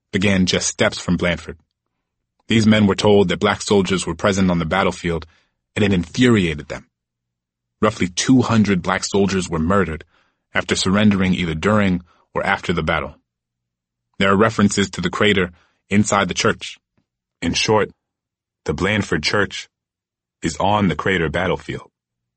began just steps from Blandford. These men were told that black soldiers were present on the battlefield, and it infuriated them. Roughly 200 black soldiers were murdered after surrendering either during or after the battle. There are references to the crater inside the church. In short, the Blandford Church is on the crater battlefield.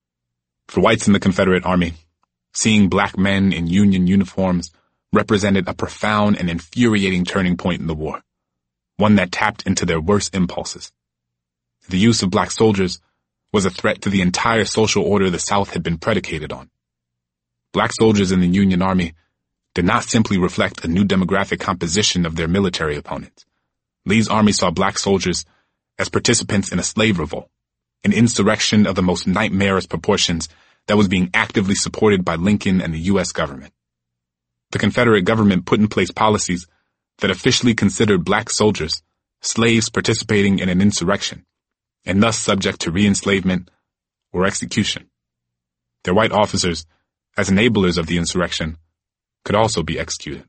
For whites in the Confederate Army, seeing black men in Union uniforms represented a profound and infuriating turning point in the war, one that tapped into their worst impulses. The use of black soldiers was a threat to the entire social order the South had been predicated on. Black soldiers in the Union Army did not simply reflect a new demographic composition of their military opponents. Lee's army saw black soldiers as participants in a slave revolt, an insurrection of the most nightmarish proportions that was being actively supported by Lincoln and the U.S. government. The Confederate government put in place policies that officially considered black soldiers slaves participating in an insurrection, and thus subject to re-enslavement or execution. Their white officers, as enablers of the insurrection, could also be executed.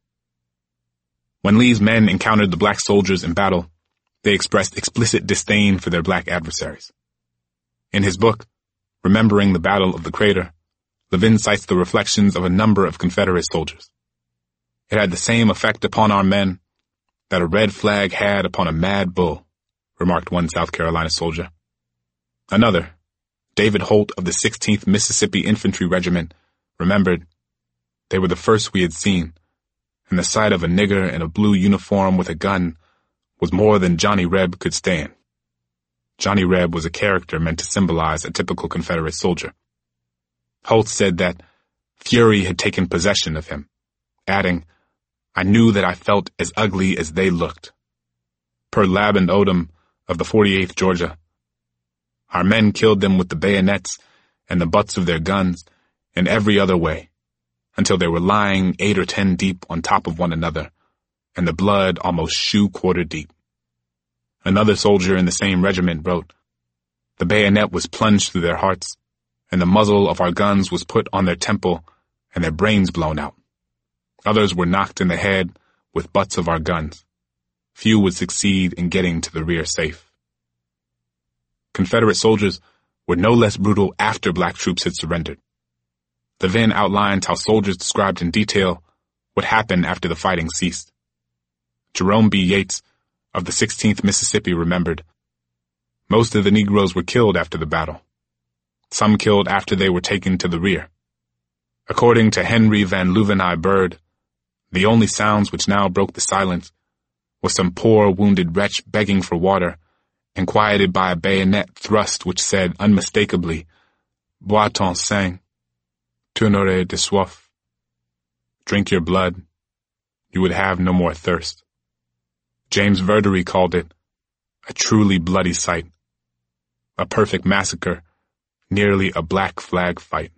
When Lee's men encountered the black soldiers in battle, they expressed explicit disdain for their black adversaries. In his book, Remembering the Battle of the Crater, Levin cites the reflections of a number of Confederate soldiers. It had the same effect upon our men that a red flag had upon a mad bull, remarked one South Carolina soldier. Another, David Holt of the 16th Mississippi Infantry Regiment, remembered, "They were the first we had seen, and the sight of a nigger in a blue uniform with a gun was more than Johnny Reb could stand." Johnny Reb was a character meant to symbolize a typical Confederate soldier. Holt said that fury had taken possession of him, adding, "I knew that I felt as ugly as they looked." Per Laban Odom of the 48th Georgia, "Our men killed them with the bayonets and the butts of their guns in every other way, until they were lying 8 or 10 deep on top of one another, and the blood almost shoe-quarter deep." Another soldier in the same regiment wrote, "The bayonet was plunged through their hearts, and the muzzle of our guns was put on their temple, and their brains blown out. Others were knocked in the head with butts of our guns. Few would succeed in getting to the rear safe." Confederate soldiers were no less brutal after black troops had surrendered. Levin outlined how soldiers described in detail what happened after the fighting ceased. Jerome B. Yates of the 16th Mississippi remembered, "Most of the Negroes were killed after the battle. Some killed after they were taken to the rear. According to Henry Van Louvenay Bird, the only sounds which now broke the silence was some poor wounded wretch begging for water, and quieted by a bayonet thrust which said unmistakably, 'Bois ton sang, tu n'aurais de soif.' Drink your blood, you would have no more thirst." James Verdery called it a truly bloody sight, a perfect massacre, nearly a black flag fight.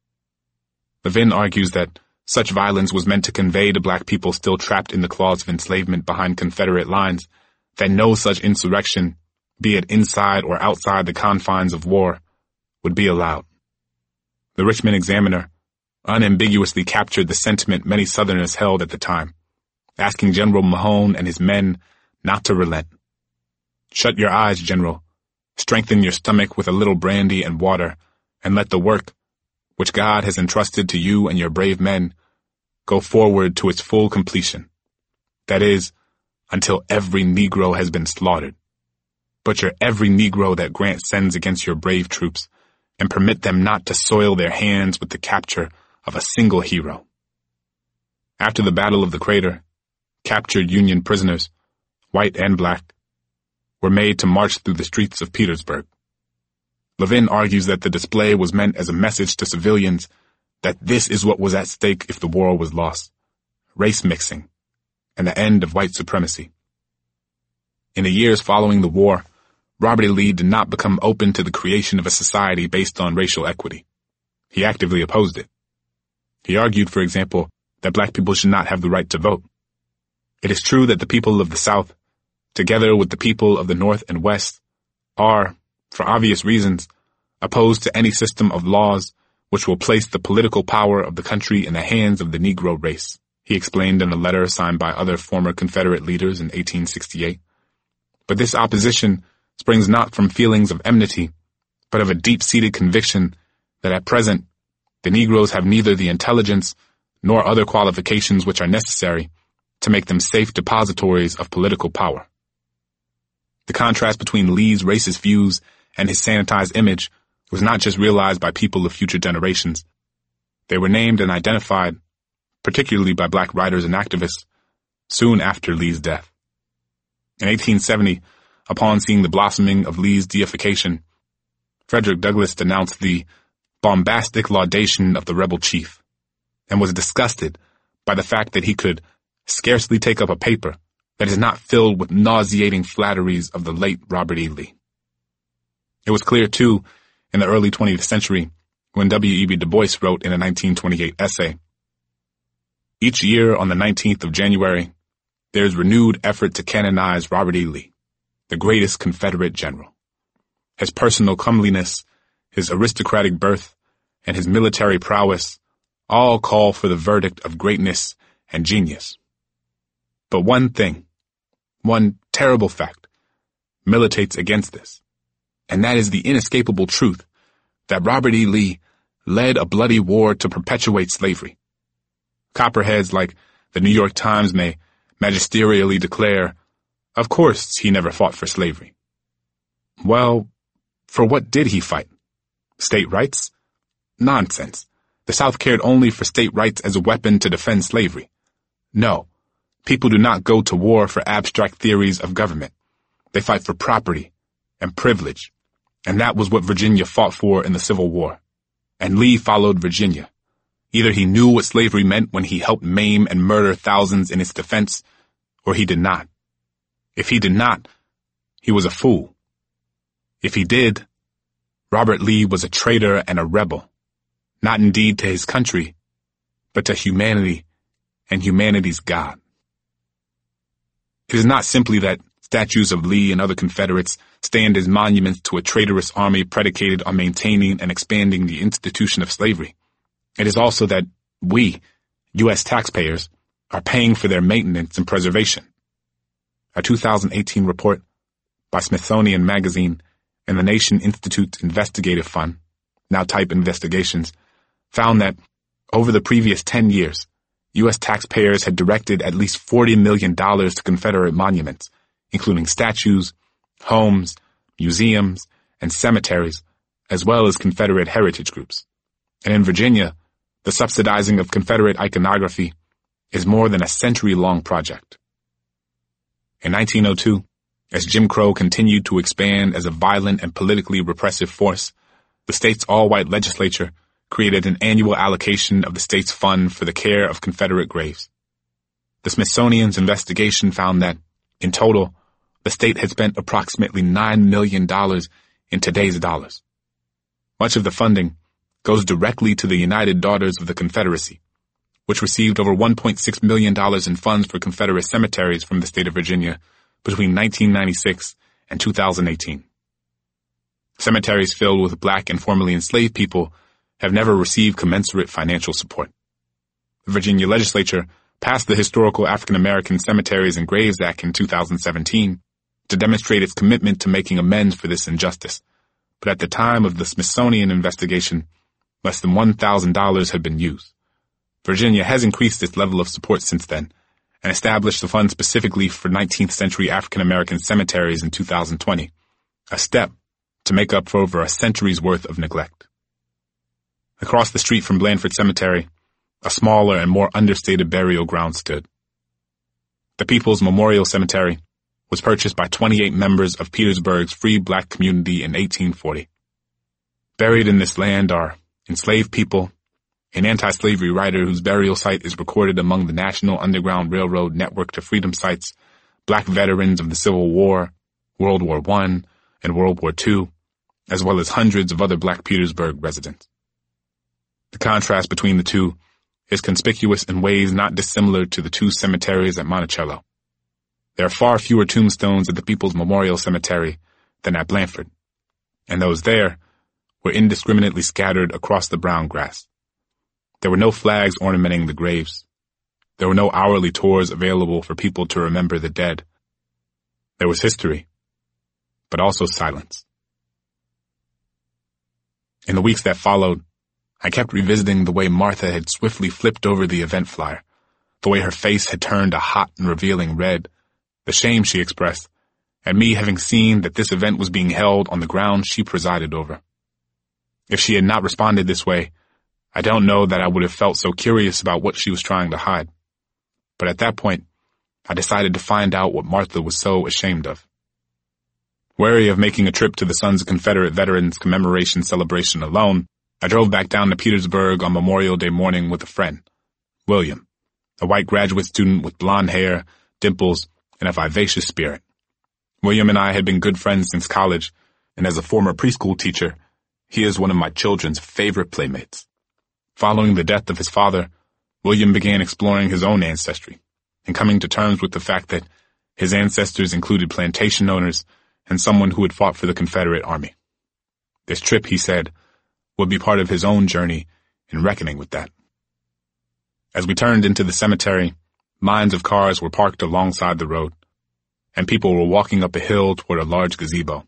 Levin argues that such violence was meant to convey to black people still trapped in the claws of enslavement behind Confederate lines that no such insurrection, be it inside or outside the confines of war, would be allowed. The Richmond Examiner unambiguously captured the sentiment many Southerners held at the time, asking General Mahone and his men not to relent. "Shut your eyes, General, strengthen your stomach with a little brandy and water, and let the work, which God has entrusted to you and your brave men, go forward to its full completion. That is, until every Negro has been slaughtered. Butcher every Negro that Grant sends against your brave troops, and permit them not to soil their hands with the capture of a single hero." After the Battle of the Crater, captured Union prisoners, white and black, were made to march through the streets of Petersburg. Levin argues that the display was meant as a message to civilians that this is what was at stake if the war was lost: race mixing and the end of white supremacy. In the years following the war, Robert E. Lee did not become open to the creation of a society based on racial equity. He actively opposed it. He argued, for example, that black people should not have the right to vote. It is true that the people of the South, together with the people of the North and West, are, for obvious reasons, opposed to any system of laws which will place the political power of the country in the hands of the Negro race, he explained in a letter signed by other former Confederate leaders in 1868. But this opposition springs not from feelings of enmity, but of a deep-seated conviction that at present the Negroes have neither the intelligence nor other qualifications which are necessary to make them safe depositories of political power. The contrast between Lee's racist views and his sanitized image was not just realized by people of future generations. They were named and identified, particularly by black writers and activists, soon after Lee's death. In 1870, upon seeing the blossoming of Lee's deification, Frederick Douglass denounced the bombastic laudation of the rebel chief and was disgusted by the fact that he could scarcely take up a paper that is not filled with nauseating flatteries of the late Robert E. Lee. It was clear, too, in the early 20th century, when W.E.B. Du Bois wrote in a 1928 essay, "Each year on the 19th of January, there is renewed effort to canonize Robert E. Lee, the greatest Confederate general. His personal comeliness, his aristocratic birth, and his military prowess all call for the verdict of greatness and genius. But one thing, one terrible fact, militates against this, and that is the inescapable truth that Robert E. Lee led a bloody war to perpetuate slavery. Copperheads like the New York Times may magisterially declare, of course he never fought for slavery. Well, for what did he fight? State rights? Nonsense. The South cared only for state rights as a weapon to defend slavery. No, people do not go to war for abstract theories of government. They fight for property and privilege, and that was what Virginia fought for in the Civil War. And Lee followed Virginia. Either he knew what slavery meant when he helped maim and murder thousands in its defense, or he did not. If he did not, he was a fool. If he did, Robert Lee was a traitor and a rebel, not indeed to his country, but to humanity and humanity's God. It is not simply that statues of Lee and other Confederates stand as monuments to a traitorous army predicated on maintaining and expanding the institution of slavery. It is also that we, U.S. taxpayers, are paying for their maintenance and preservation. A 2018 report by Smithsonian Magazine and the Nation Institute's Investigative Fund, now Type Investigations, found that over the previous 10 years, U.S. taxpayers had directed at least $40 million to Confederate monuments, including statues, homes, museums, and cemeteries, as well as Confederate heritage groups. And in Virginia, the subsidizing of Confederate iconography is more than a century-long project. In 1902, as Jim Crow continued to expand as a violent and politically repressive force, the state's all-white legislature created an annual allocation of the state's fund for the care of Confederate graves. The Smithsonian's investigation found that, in total, the state had spent approximately $9 million in today's dollars. Much of the funding goes directly to the United Daughters of the Confederacy, which received over $1.6 million in funds for Confederate cemeteries from the state of Virginia between 1996 and 2018. Cemeteries filled with black and formerly enslaved people have never received commensurate financial support. The Virginia legislature passed the Historical African American Cemeteries and Graves Act in 2017 to demonstrate its commitment to making amends for this injustice, but at the time of the Smithsonian investigation, less than $1,000 had been used. Virginia has increased its level of support since then and established a fund specifically for 19th century African American cemeteries in 2020, a step to make up for over a century's worth of neglect. Across the street from Blandford Cemetery, a smaller and more understated burial ground stood. The People's Memorial Cemetery was purchased by 28 members of Petersburg's free black community in 1840. Buried in this land are enslaved people, an anti-slavery writer whose burial site is recorded among the National Underground Railroad Network to Freedom Sites, black veterans of the Civil War, World War I, and World War II, as well as hundreds of other black Petersburg residents. The contrast between the two is conspicuous in ways not dissimilar to the two cemeteries at Monticello. There are far fewer tombstones at the People's Memorial Cemetery than at Blandford, and those there were indiscriminately scattered across the brown grass. There were no flags ornamenting the graves. There were no hourly tours available for people to remember the dead. There was history, but also silence. In the weeks that followed, I kept revisiting the way Martha had swiftly flipped over the event flyer, the way her face had turned a hot and revealing red, the shame she expressed, and me having seen that this event was being held on the ground she presided over. If she had not responded this way, I don't know that I would have felt so curious about what she was trying to hide. But at that point, I decided to find out what Martha was so ashamed of. Wary of making a trip to the Sons of Confederate Veterans commemoration celebration alone, I drove back down to Petersburg on Memorial Day morning with a friend, William, a white graduate student with blonde hair, dimples, and a vivacious spirit. William and I had been good friends since college, and as a former preschool teacher, he is one of my children's favorite playmates. Following the death of his father, William began exploring his own ancestry and coming to terms with the fact that his ancestors included plantation owners and someone who had fought for the Confederate Army. This trip, he said, would be part of his own journey in reckoning with that. As we turned into the cemetery, lines of cars were parked alongside the road, and people were walking up a hill toward a large gazebo.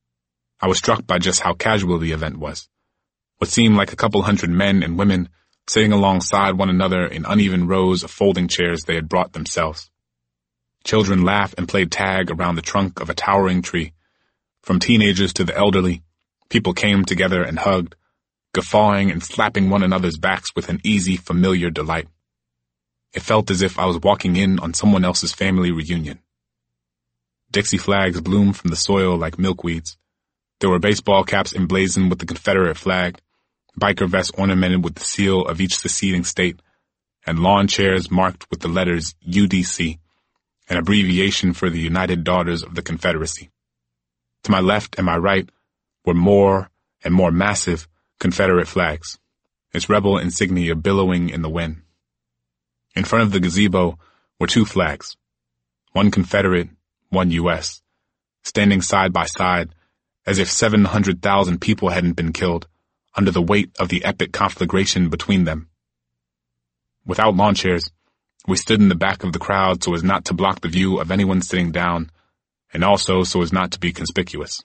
I was struck by just how casual the event was. What seemed like a couple hundred men and women sitting alongside one another in uneven rows of folding chairs they had brought themselves. Children laughed and played tag around the trunk of a towering tree. From teenagers to the elderly, people came together and hugged, guffawing and slapping one another's backs with an easy, familiar delight. It felt as if I was walking in on someone else's family reunion. Dixie flags bloomed from the soil like milkweeds. There were baseball caps emblazoned with the Confederate flag, biker vests ornamented with the seal of each seceding state, and lawn chairs marked with the letters UDC, an abbreviation for the United Daughters of the Confederacy. To my left and my right were more and more massive Confederate flags, its rebel insignia billowing in the wind. In front of the gazebo were two flags, one Confederate, one U.S., standing side by side as if 700,000 people hadn't been killed under the weight of the epic conflagration between them. Without lawn chairs, we stood in the back of the crowd so as not to block the view of anyone sitting down, and also so as not to be conspicuous.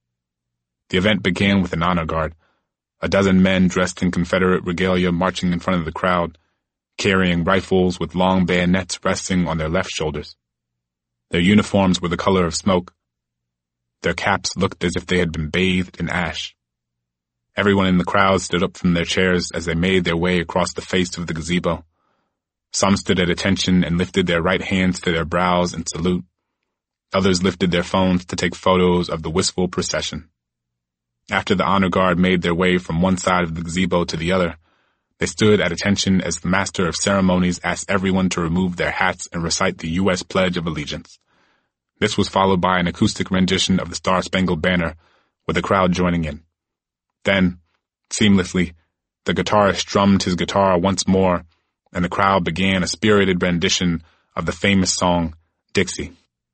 The event began with an honor guard, a dozen men dressed in Confederate regalia marching in front of the crowd, carrying rifles with long bayonets resting on their left shoulders. Their uniforms were the color of smoke. Their caps looked as if they had been bathed in ash. Everyone in the crowd stood up from their chairs as they made their way across the face of the gazebo. Some stood at attention and lifted their right hands to their brows in salute. Others lifted their phones to take photos of the wistful procession. After the honor guard made their way from one side of the gazebo to the other, they stood at attention as the master of ceremonies asked everyone to remove their hats and recite the U.S. Pledge of Allegiance. This was followed by an acoustic rendition of the Star-Spangled Banner, with the crowd joining in. Then, seamlessly, the guitarist strummed his guitar once more, and the crowd began a spirited rendition of the famous song, Dixie.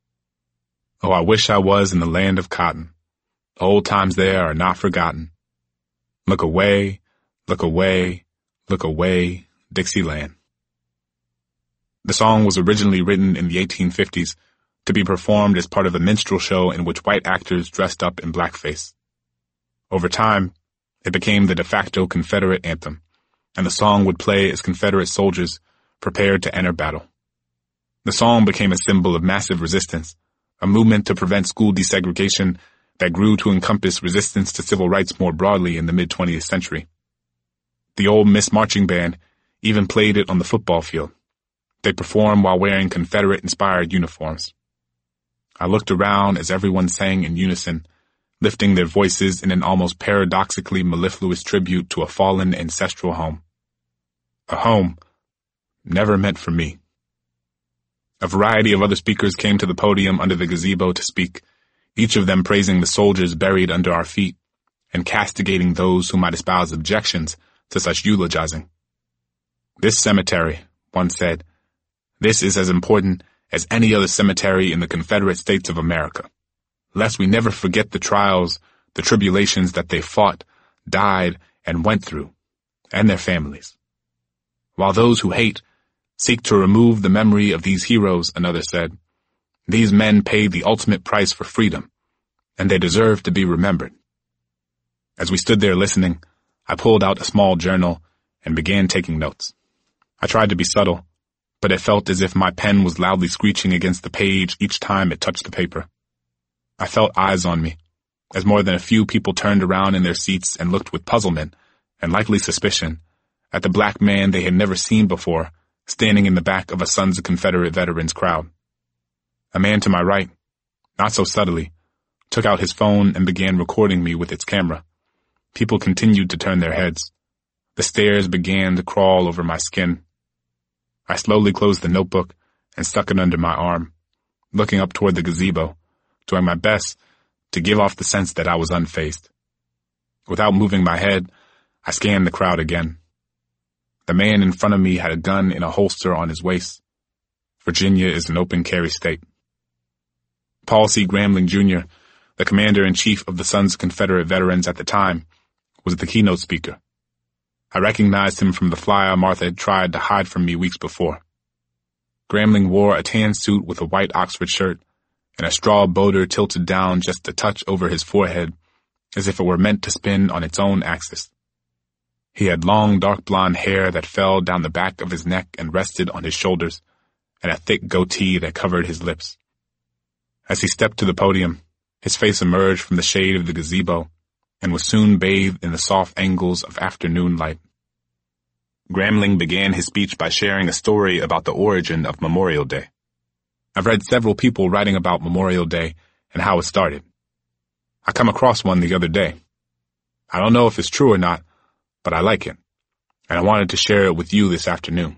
Oh, I wish I was in the land of cotton. Old times there are not forgotten. Look away, look away, look away, Dixieland. The song was originally written in the 1850s to be performed as part of a minstrel show in which white actors dressed up in blackface. Over time, it became the de facto Confederate anthem, and the song would play as Confederate soldiers prepared to enter battle. The song became a symbol of massive resistance, a movement to prevent school desegregation that grew to encompass resistance to civil rights more broadly in the mid-20th century. The Ole Miss Marching Band even played it on the football field. They performed while wearing Confederate-inspired uniforms. I looked around as everyone sang in unison, lifting their voices in an almost paradoxically mellifluous tribute to a fallen ancestral home. A home never meant for me. A variety of other speakers came to the podium under the gazebo to speak, each of them praising the soldiers buried under our feet and castigating those who might espouse objections to such eulogizing. This cemetery, one said, this is as important as any other cemetery in the Confederate States of America, lest we never forget the trials, the tribulations that they fought, died, and went through, and their families. While those who hate Seek to remove the memory of these heroes, another said. These men paid the ultimate price for freedom, and they deserve to be remembered. As we stood there listening, I pulled out a small journal and began taking notes. I tried to be subtle, but it felt as if my pen was loudly screeching against the page each time it touched the paper. I felt eyes on me, as more than a few people turned around in their seats and looked with puzzlement, and likely suspicion, at the black man they had never seen before, standing in the back of a Sons of Confederate Veterans crowd. A man to my right, not so subtly, took out his phone and began recording me with its camera. People continued to turn their heads. The stares began to crawl over my skin. I slowly closed the notebook and stuck it under my arm, looking up toward the gazebo, doing my best to give off the sense that I was unfazed. Without moving my head, I scanned the crowd again. The man in front of me had a gun in a holster on his waist. Virginia is an open carry state. Paul C. Grambling, Jr., the commander-in-chief of the Sons of Confederate Veterans at the time, was the keynote speaker. I recognized him from the flyer Martha had tried to hide from me weeks before. Grambling wore a tan suit with a white Oxford shirt and a straw boater tilted down just a touch over his forehead, as if it were meant to spin on its own axis. He had long, dark blonde hair that fell down the back of his neck and rested on his shoulders, and a thick goatee that covered his lips. As he stepped to the podium, his face emerged from the shade of the gazebo and was soon bathed in the soft angles of afternoon light. Grambling began his speech by sharing a story about the origin of Memorial Day. I've read several people writing about Memorial Day and how it started. I come across one the other day. I don't know if it's true or not, but I like it, and I wanted to share it with you this afternoon.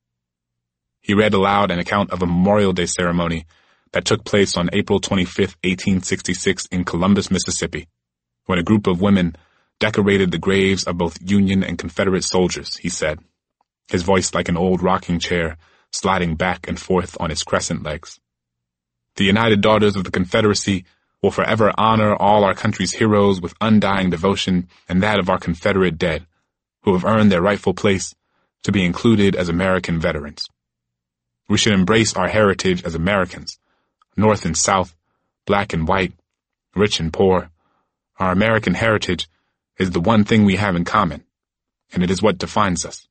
He read aloud an account of a Memorial Day ceremony that took place on April 25, 1866 in Columbus, Mississippi, when a group of women decorated the graves of both Union and Confederate soldiers, he said, his voice like an old rocking chair sliding back and forth on its crescent legs. The United Daughters of the Confederacy will forever honor all our country's heroes with undying devotion and that of our Confederate dead, who have earned their rightful place to be included as American veterans. We should embrace our heritage as Americans, North and South, black and white, rich and poor. Our American heritage is the one thing we have in common, and it is what defines us.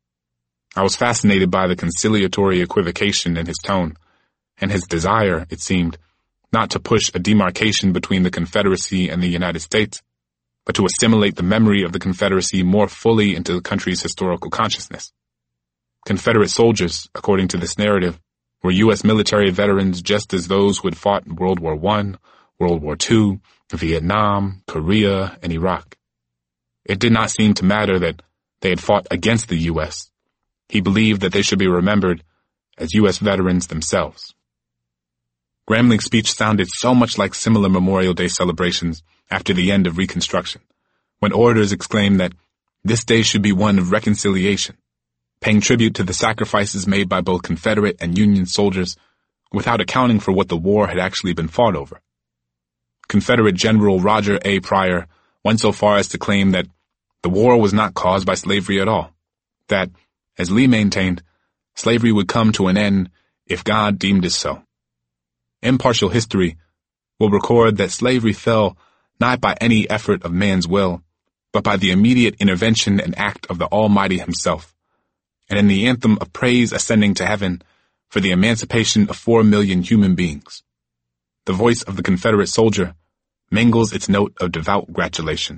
I was fascinated by the conciliatory equivocation in his tone, and his desire, it seemed, not to push a demarcation between the Confederacy and the United States, but to assimilate the memory of the Confederacy more fully into the country's historical consciousness. Confederate soldiers, according to this narrative, were U.S. military veterans just as those who had fought in World War I, World War II, Vietnam, Korea, and Iraq. It did not seem to matter that they had fought against the U.S. He believed that they should be remembered as U.S. veterans themselves. Grambling's speech sounded so much like similar Memorial Day celebrations after the end of Reconstruction, when orators exclaimed that this day should be one of reconciliation, paying tribute to the sacrifices made by both Confederate and Union soldiers without accounting for what the war had actually been fought over. Confederate General Roger A. Pryor went so far as to claim that the war was not caused by slavery at all, that, as Lee maintained, slavery would come to an end if God deemed it so. Impartial history will record that slavery fell not by any effort of man's will, but by the immediate intervention and act of the Almighty himself, and in the anthem of praise ascending to heaven for the emancipation of 4 million human beings. The voice of the Confederate soldier mingles its note of devout gratulation.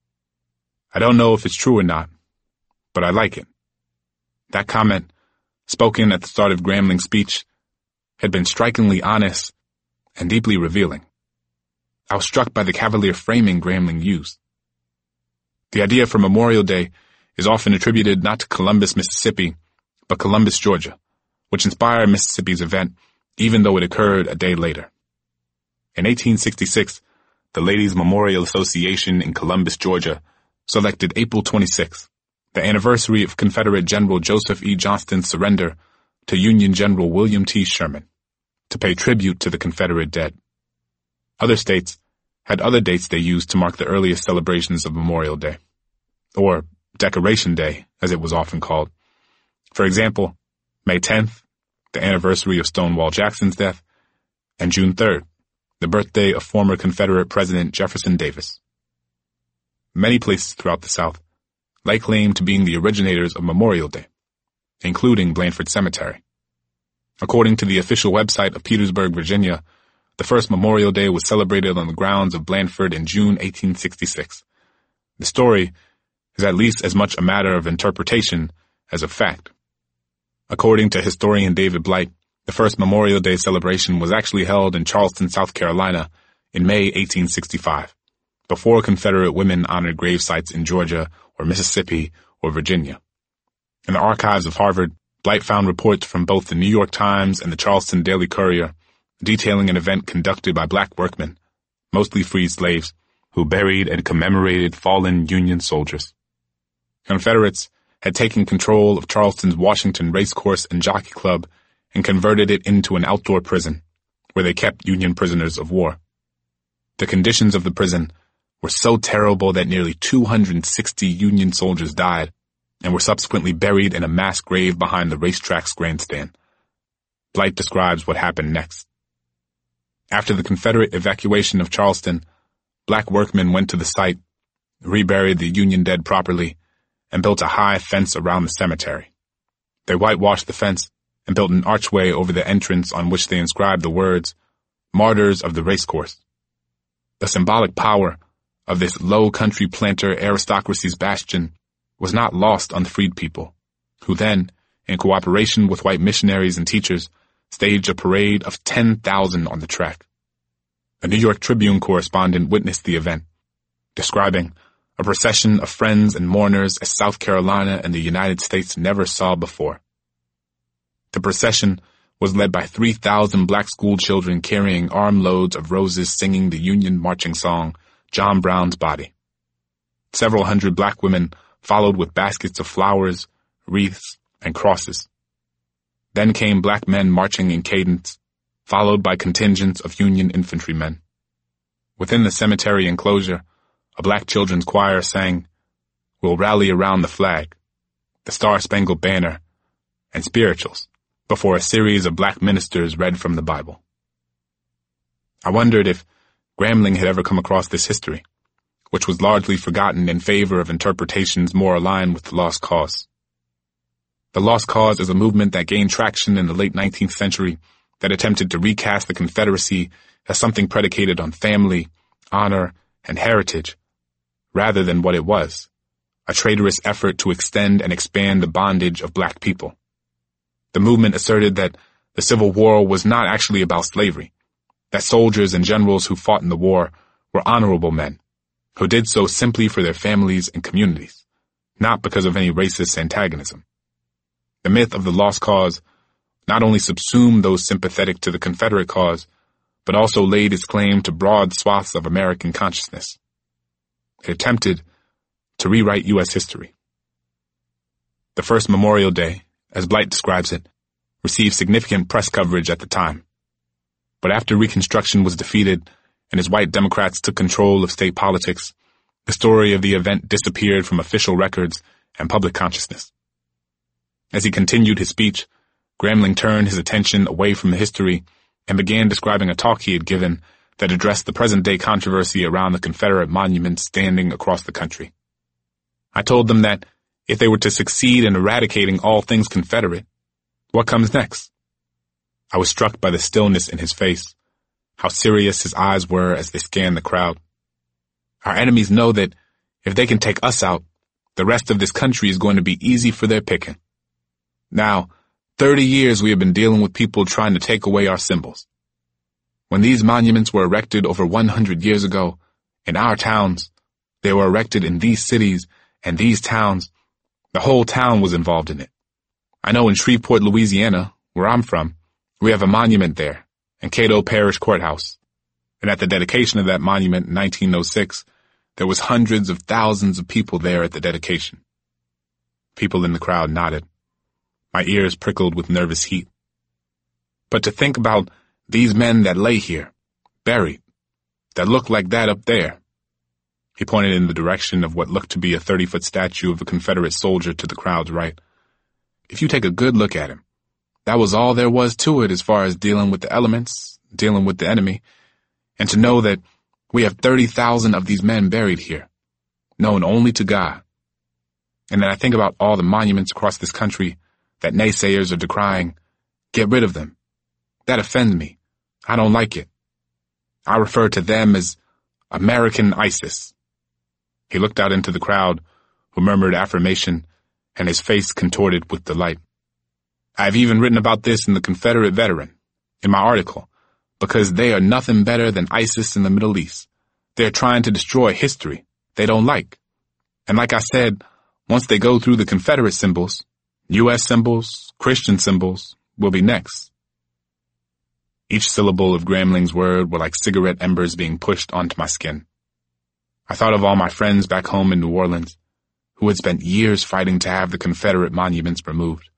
I don't know if it's true or not, but I like it. That comment, spoken at the start of Grambling's speech, had been strikingly honest and deeply revealing. I was struck by the cavalier framing Grambling used. The idea for Memorial Day is often attributed not to Columbus, Mississippi, but Columbus, Georgia, which inspired Mississippi's event, even though it occurred a day later. In 1866, the Ladies' Memorial Association in Columbus, Georgia, selected April 26th, the anniversary of Confederate General Joseph E. Johnston's surrender to Union General William T. Sherman, to pay tribute to the Confederate dead. Other states had other dates they used to mark the earliest celebrations of Memorial Day, or Decoration Day, as it was often called. For example, May 10th, the anniversary of Stonewall Jackson's death, and June 3rd, the birthday of former Confederate President Jefferson Davis. Many places throughout the South lay claim to being the originators of Memorial Day, including Blandford Cemetery. According to the official website of Petersburg, Virginia, the first Memorial Day was celebrated on the grounds of Blandford in June 1866. The story is at least as much a matter of interpretation as of fact. According to historian David Blight, the first Memorial Day celebration was actually held in Charleston, South Carolina in May 1865, before Confederate women honored grave sites in Georgia or Mississippi or Virginia. In the archives of Harvard, Blight found reports from both the New York Times and the Charleston Daily Courier detailing an event conducted by black workmen, mostly freed slaves, who buried and commemorated fallen Union soldiers. Confederates had taken control of Charleston's Washington Racecourse and Jockey Club and converted it into an outdoor prison, where they kept Union prisoners of war. The conditions of the prison were so terrible that nearly 260 Union soldiers died and were subsequently buried in a mass grave behind the racetrack's grandstand. Blight describes what happened next. After the Confederate evacuation of Charleston, black workmen went to the site, reburied the Union dead properly, and built a high fence around the cemetery. They whitewashed the fence and built an archway over the entrance on which they inscribed the words, "Martyrs of the Racecourse." The symbolic power of this low country planter aristocracy's bastion was not lost on the freed people, who then, in cooperation with white missionaries and teachers, staged a parade of 10,000 on the track. A New York Tribune correspondent witnessed the event, describing a procession of friends and mourners as South Carolina and the United States never saw before. The procession was led by 3,000 black school children carrying armloads of roses singing the Union marching song, John Brown's Body. Several hundred black women followed with baskets of flowers, wreaths, and crosses. Then came black men marching in cadence, followed by contingents of Union infantrymen. Within the cemetery enclosure, a black children's choir sang, "We'll rally around the flag, the Star-Spangled Banner, and spirituals," before a series of black ministers read from the Bible. I wondered if Grambling had ever come across this history, which was largely forgotten in favor of interpretations more aligned with the Lost Cause. The Lost Cause is a movement that gained traction in the late 19th century that attempted to recast the Confederacy as something predicated on family, honor, and heritage, rather than what it was, a traitorous effort to extend and expand the bondage of black people. The movement asserted that the Civil War was not actually about slavery, that soldiers and generals who fought in the war were honorable men, who did so simply for their families and communities, not because of any racist antagonism. The myth of the Lost Cause not only subsumed those sympathetic to the Confederate cause, but also laid its claim to broad swaths of American consciousness. It attempted to rewrite U.S. history. The first Memorial Day, as Blight describes it, received significant press coverage at the time. But after Reconstruction was defeated and as white Democrats took control of state politics, the story of the event disappeared from official records and public consciousness. As he continued his speech, Grambling turned his attention away from the history and began describing a talk he had given that addressed the present-day controversy around the Confederate monuments standing across the country. I told them that if they were to succeed in eradicating all things Confederate, what comes next? I was struck by the stillness in his face, how serious his eyes were as they scanned the crowd. Our enemies know that if they can take us out, the rest of this country is going to be easy for their picking. Now, 30 years we have been dealing with people trying to take away our symbols. When these monuments were erected over 100 years ago, in our towns, they were erected in these cities and these towns. The whole town was involved in it. I know in Shreveport, Louisiana, where I'm from, we have a monument there, in Cato Parish Courthouse. And at the dedication of that monument in 1906, there was hundreds of thousands of people there at the dedication. People in the crowd nodded. My ears prickled with nervous heat. But to think about these men that lay here, buried, that look like that up there. He pointed in the direction of what looked to be a 30-foot statue of a Confederate soldier to the crowd's right. If you take a good look at him, That was all there was to it as far as dealing with the elements, dealing with the enemy, and to know that we have 30,000 of these men buried here, known only to God. And then I think about all the monuments across this country that naysayers are decrying. Get rid of them. That offends me. I don't like it. I refer to them as American ISIS. He looked out into the crowd, who murmured affirmation, and his face contorted with delight. I've even written about this in the Confederate Veteran, in my article, because they are nothing better than ISIS in the Middle East. They're trying to destroy history they don't like. And like I said, once they go through the Confederate symbols, U.S. symbols, Christian symbols will be next. Each syllable of Gramling's word were like cigarette embers being pushed onto my skin. I thought of all my friends back home in New Orleans, who had spent years fighting to have the Confederate monuments removed.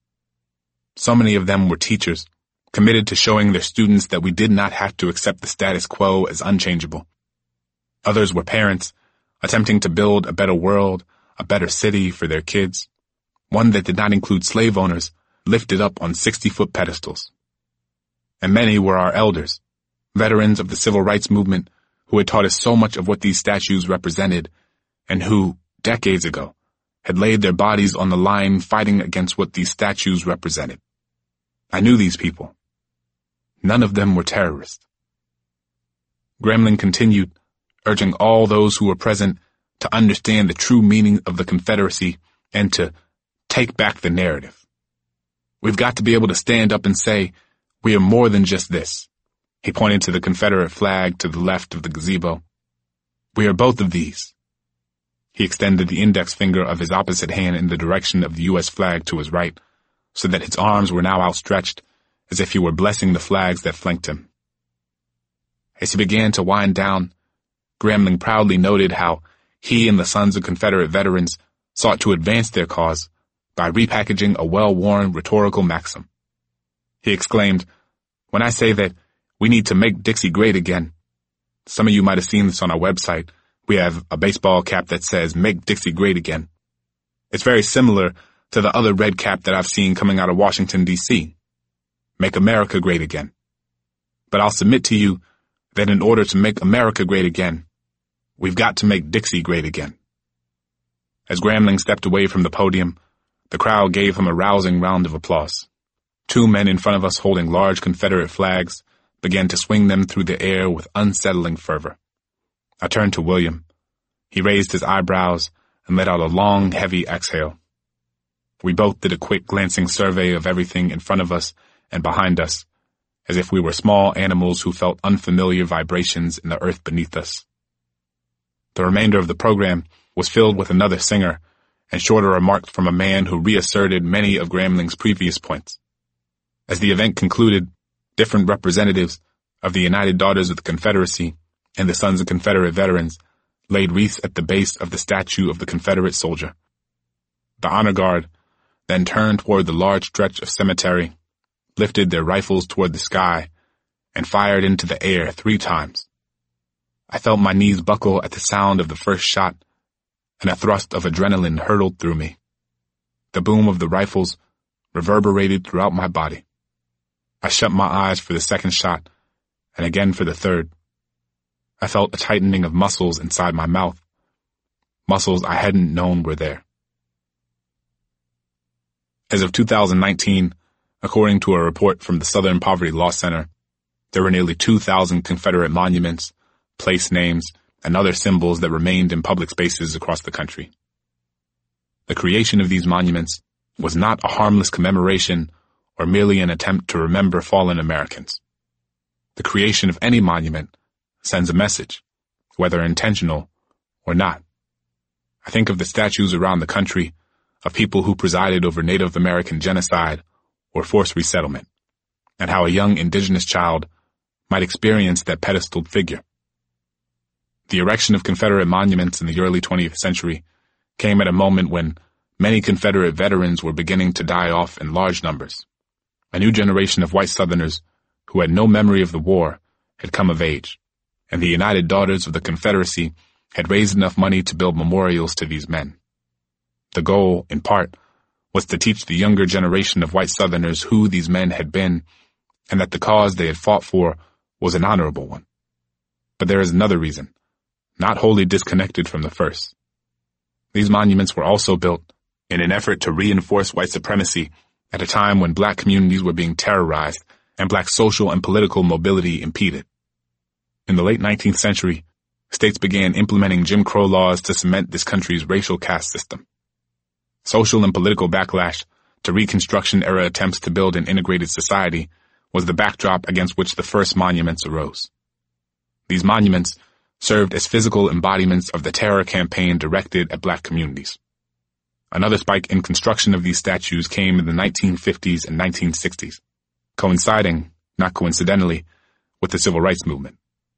So many of them were teachers, committed to showing their students that we did not have to accept the status quo as unchangeable. Others were parents, attempting to build a better world, a better city for their kids, one that did not include slave owners lifted up on 60-foot pedestals. And many were our elders, veterans of the civil rights movement who had taught us so much of what these statues represented and who, decades ago, had laid their bodies on the line fighting against what these statues represented. I knew these people. None of them were terrorists. Gramling continued, urging all those who were present to understand the true meaning of the Confederacy and to take back the narrative. We've got to be able to stand up and say, we are more than just this. He pointed to the Confederate flag to the left of the gazebo. We are both of these. He extended the index finger of his opposite hand in the direction of the U.S. flag to his right, so that his arms were now outstretched, as if he were blessing the flags that flanked him. As he began to wind down, Gramling proudly noted how he and the sons of Confederate veterans sought to advance their cause by repackaging a well-worn rhetorical maxim. He exclaimed, "When I say that we need to make Dixie great again," some of you might have seen this on our website. We have a baseball cap that says, "Make Dixie great again." It's very similar to the other red cap that I've seen coming out of Washington, D.C. Make America great again. But I'll submit to you that in order to make America great again, we've got to make Dixie great again. As Gramling stepped away from the podium, the crowd gave him a rousing round of applause. Two men in front of us holding large Confederate flags began to swing them through the air with unsettling fervor. I turned to William. He raised his eyebrows and let out a long, heavy exhale. We both did a quick glancing survey of everything in front of us and behind us, as if we were small animals who felt unfamiliar vibrations in the earth beneath us. The remainder of the program was filled with another singer and shorter remarks from a man who reasserted many of Gramling's previous points. As the event concluded, different representatives of the United Daughters of the Confederacy and the Sons of Confederate Veterans laid wreaths at the base of the statue of the Confederate soldier. The honor guard then turned toward the large stretch of cemetery, lifted their rifles toward the sky, and fired into the air 3 times. I felt my knees buckle at the sound of the first shot, and a thrust of adrenaline hurtled through me. The boom of the rifles reverberated throughout my body. I shut my eyes for the second shot, and again for the third. I felt a tightening of muscles inside my mouth, muscles I hadn't known were there. As of 2019, according to a report from the Southern Poverty Law Center, there were nearly 2,000 Confederate monuments, place names, and other symbols that remained in public spaces across the country. The creation of these monuments was not a harmless commemoration or merely an attempt to remember fallen Americans. The creation of any monument sends a message, whether intentional or not. I think of the statues around the country of people who presided over Native American genocide or forced resettlement, and how a young indigenous child might experience that pedestaled figure. The erection of Confederate monuments in the early 20th century came at a moment when many Confederate veterans were beginning to die off in large numbers. A new generation of white Southerners who had no memory of the war had come of age, and the United Daughters of the Confederacy had raised enough money to build memorials to these men. The goal, in part, was to teach the younger generation of white Southerners who these men had been, and that the cause they had fought for was an honorable one. But there is another reason, not wholly disconnected from the first. These monuments were also built in an effort to reinforce white supremacy at a time when black communities were being terrorized and black social and political mobility impeded. In the late 19th century, states began implementing Jim Crow laws to cement this country's racial caste system. Social and political backlash to Reconstruction-era attempts to build an integrated society was the backdrop against which the first monuments arose. These monuments served as physical embodiments of the terror campaign directed at black communities. Another spike in construction of these statues came in the 1950s and 1960s, coinciding, not coincidentally, with the Civil Rights Movement.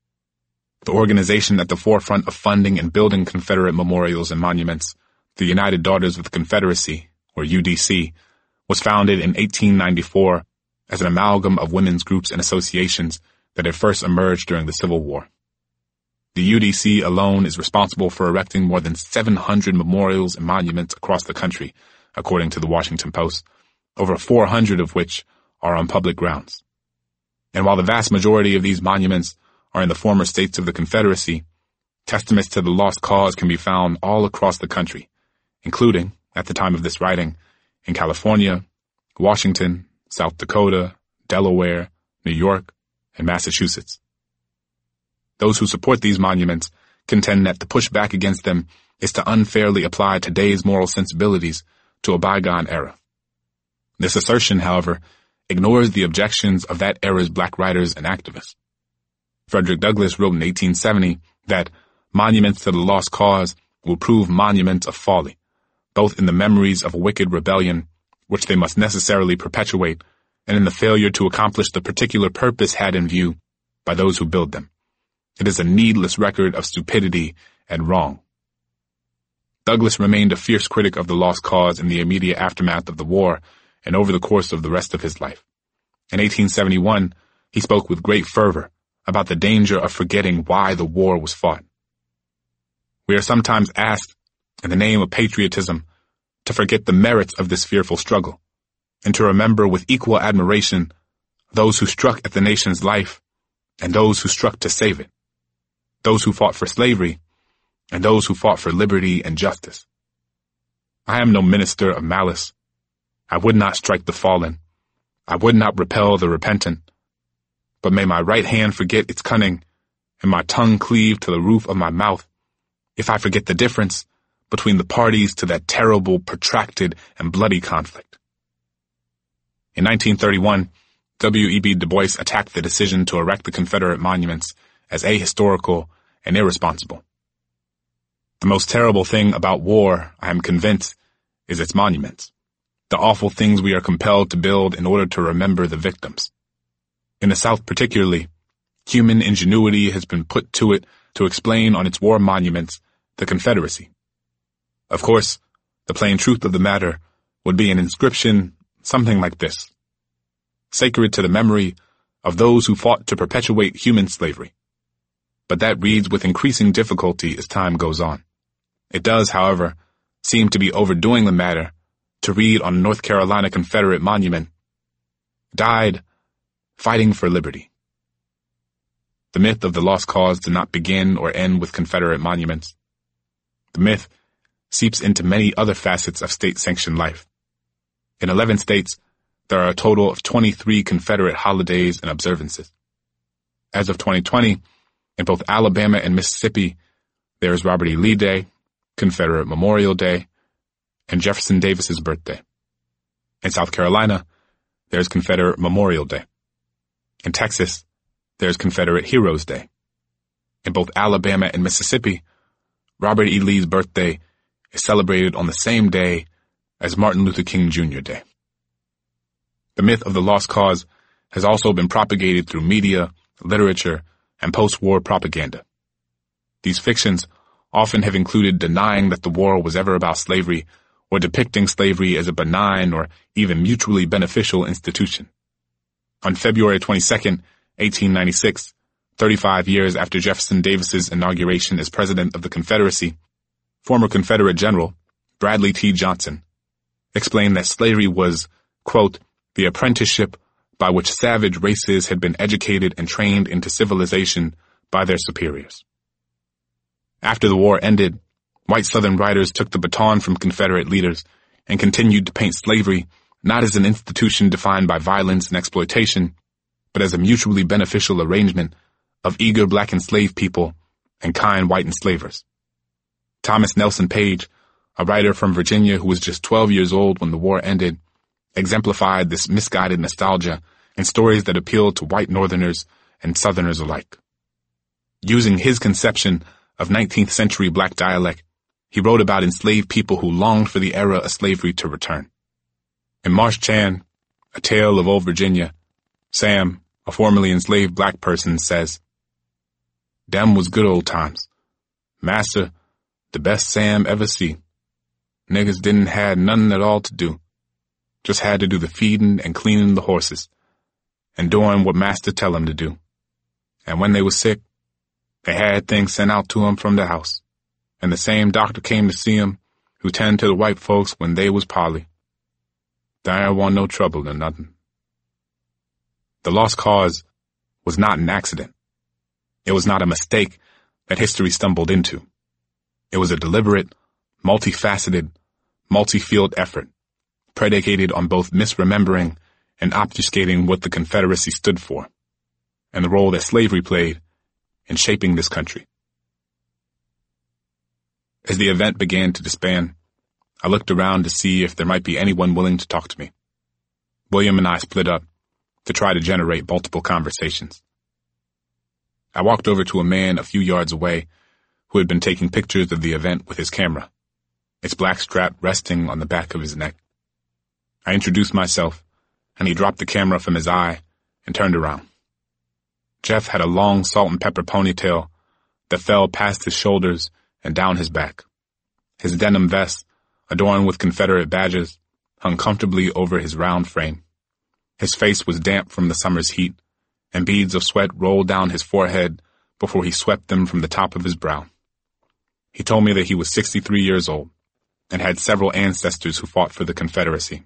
The organization at the forefront of funding and building Confederate memorials and monuments, the United Daughters of the Confederacy, or UDC, was founded in 1894 as an amalgam of women's groups and associations that had first emerged during the Civil War. The UDC alone is responsible for erecting more than 700 memorials and monuments across the country, according to the Washington Post, over 400 of which are on public grounds. And while the vast majority of these monuments are in the former states of the Confederacy, testaments to the lost cause can be found all across the country, including, at the time of this writing, in California, Washington, South Dakota, Delaware, New York, and Massachusetts. Those who support these monuments contend that the pushback against them is to unfairly apply today's moral sensibilities to a bygone era. This assertion, however, ignores the objections of that era's black writers and activists. Frederick Douglass wrote in 1870 that monuments to the lost cause will prove monuments of folly, both in the memories of a wicked rebellion, which they must necessarily perpetuate, and in the failure to accomplish the particular purpose had in view by those who build them. It is a needless record of stupidity and wrong. Douglass remained a fierce critic of the lost cause in the immediate aftermath of the war and over the course of the rest of his life. In 1871, he spoke with great fervor about the danger of forgetting why the war was fought. We are sometimes asked, in the name of patriotism, to forget the merits of this fearful struggle, and to remember with equal admiration those who struck at the nation's life and those who struck to save it, those who fought for slavery and those who fought for liberty and justice. I am no minister of malice. I would not strike the fallen. I would not repel the repentant. But may my right hand forget its cunning and my tongue cleave to the roof of my mouth if I forget the difference between the parties to that terrible, protracted, and bloody conflict. In 1931, W.E.B. Du Bois attacked the decision to erect the Confederate monuments as ahistorical and irresponsible. The most terrible thing about war, I am convinced, is its monuments, the awful things we are compelled to build in order to remember the victims. In the South particularly, human ingenuity has been put to it to explain on its war monuments the Confederacy. Of course, the plain truth of the matter would be an inscription something like this: sacred to the memory of those who fought to perpetuate human slavery. But that reads with increasing difficulty as time goes on. It does, however, seem to be overdoing the matter to read on a North Carolina Confederate monument, "Died fighting for liberty." The myth of the lost cause did not begin or end with Confederate monuments. The myth seeps into many other facets of state-sanctioned life. In 11 states, there are a total of 23 Confederate holidays and observances. As of 2020, in both Alabama and Mississippi, there is Robert E. Lee Day, Confederate Memorial Day, and Jefferson Davis's birthday. In South Carolina, there is Confederate Memorial Day. In Texas, there is Confederate Heroes Day. In both Alabama and Mississippi, Robert E. Lee's birthday is celebrated on the same day as Martin Luther King Jr. Day. The myth of the lost cause has also been propagated through media, literature, and post-war propaganda. These fictions often have included denying that the war was ever about slavery or depicting slavery as a benign or even mutually beneficial institution. On February 22, 1896, 35 years after Jefferson Davis's inauguration as President of the Confederacy, former Confederate General Bradley T. Johnson, explained that slavery was, quote, the apprenticeship by which savage races had been educated and trained into civilization by their superiors. After the war ended, white Southern writers took the baton from Confederate leaders and continued to paint slavery not as an institution defined by violence and exploitation, but as a mutually beneficial arrangement of eager black enslaved people and kind white enslavers. Thomas Nelson Page, a writer from Virginia who was just 12 years old when the war ended, exemplified this misguided nostalgia in stories that appealed to white Northerners and Southerners alike. Using his conception of 19th century black dialect, he wrote about enslaved people who longed for the era of slavery to return. In Marsh Chan, A Tale of Old Virginia, Sam, a formerly enslaved black person, says, "Dem was good old times. Massa, the best Sam ever see. Niggas didn't had nothing at all to do. Just had to do the feeding and cleaning the horses, and doing what master tell 'em to do. And when they was sick, they had things sent out to 'em from the house, and the same doctor came to see 'em who tend to the white folks when they was poorly. There wasn't no trouble or nothing." The lost cause was not an accident. It was not a mistake that history stumbled into. It was a deliberate, multifaceted, multi-field effort, predicated on both misremembering and obfuscating what the Confederacy stood for, and the role that slavery played in shaping this country. As the event began to disband, I looked around to see if there might be anyone willing to talk to me. William and I split up to try to generate multiple conversations. I walked over to a man a few yards away who had been taking pictures of the event with his camera, its black strap resting on the back of his neck. I introduced myself, and he dropped the camera from his eye and turned around. Jeff had a long salt and pepper ponytail that fell past his shoulders and down his back. His denim vest, adorned with Confederate badges, hung comfortably over his round frame. His face was damp from the summer's heat, and beads of sweat rolled down his forehead before he swept them from the top of his brow. He told me that he was 63 years old and had several ancestors who fought for the Confederacy.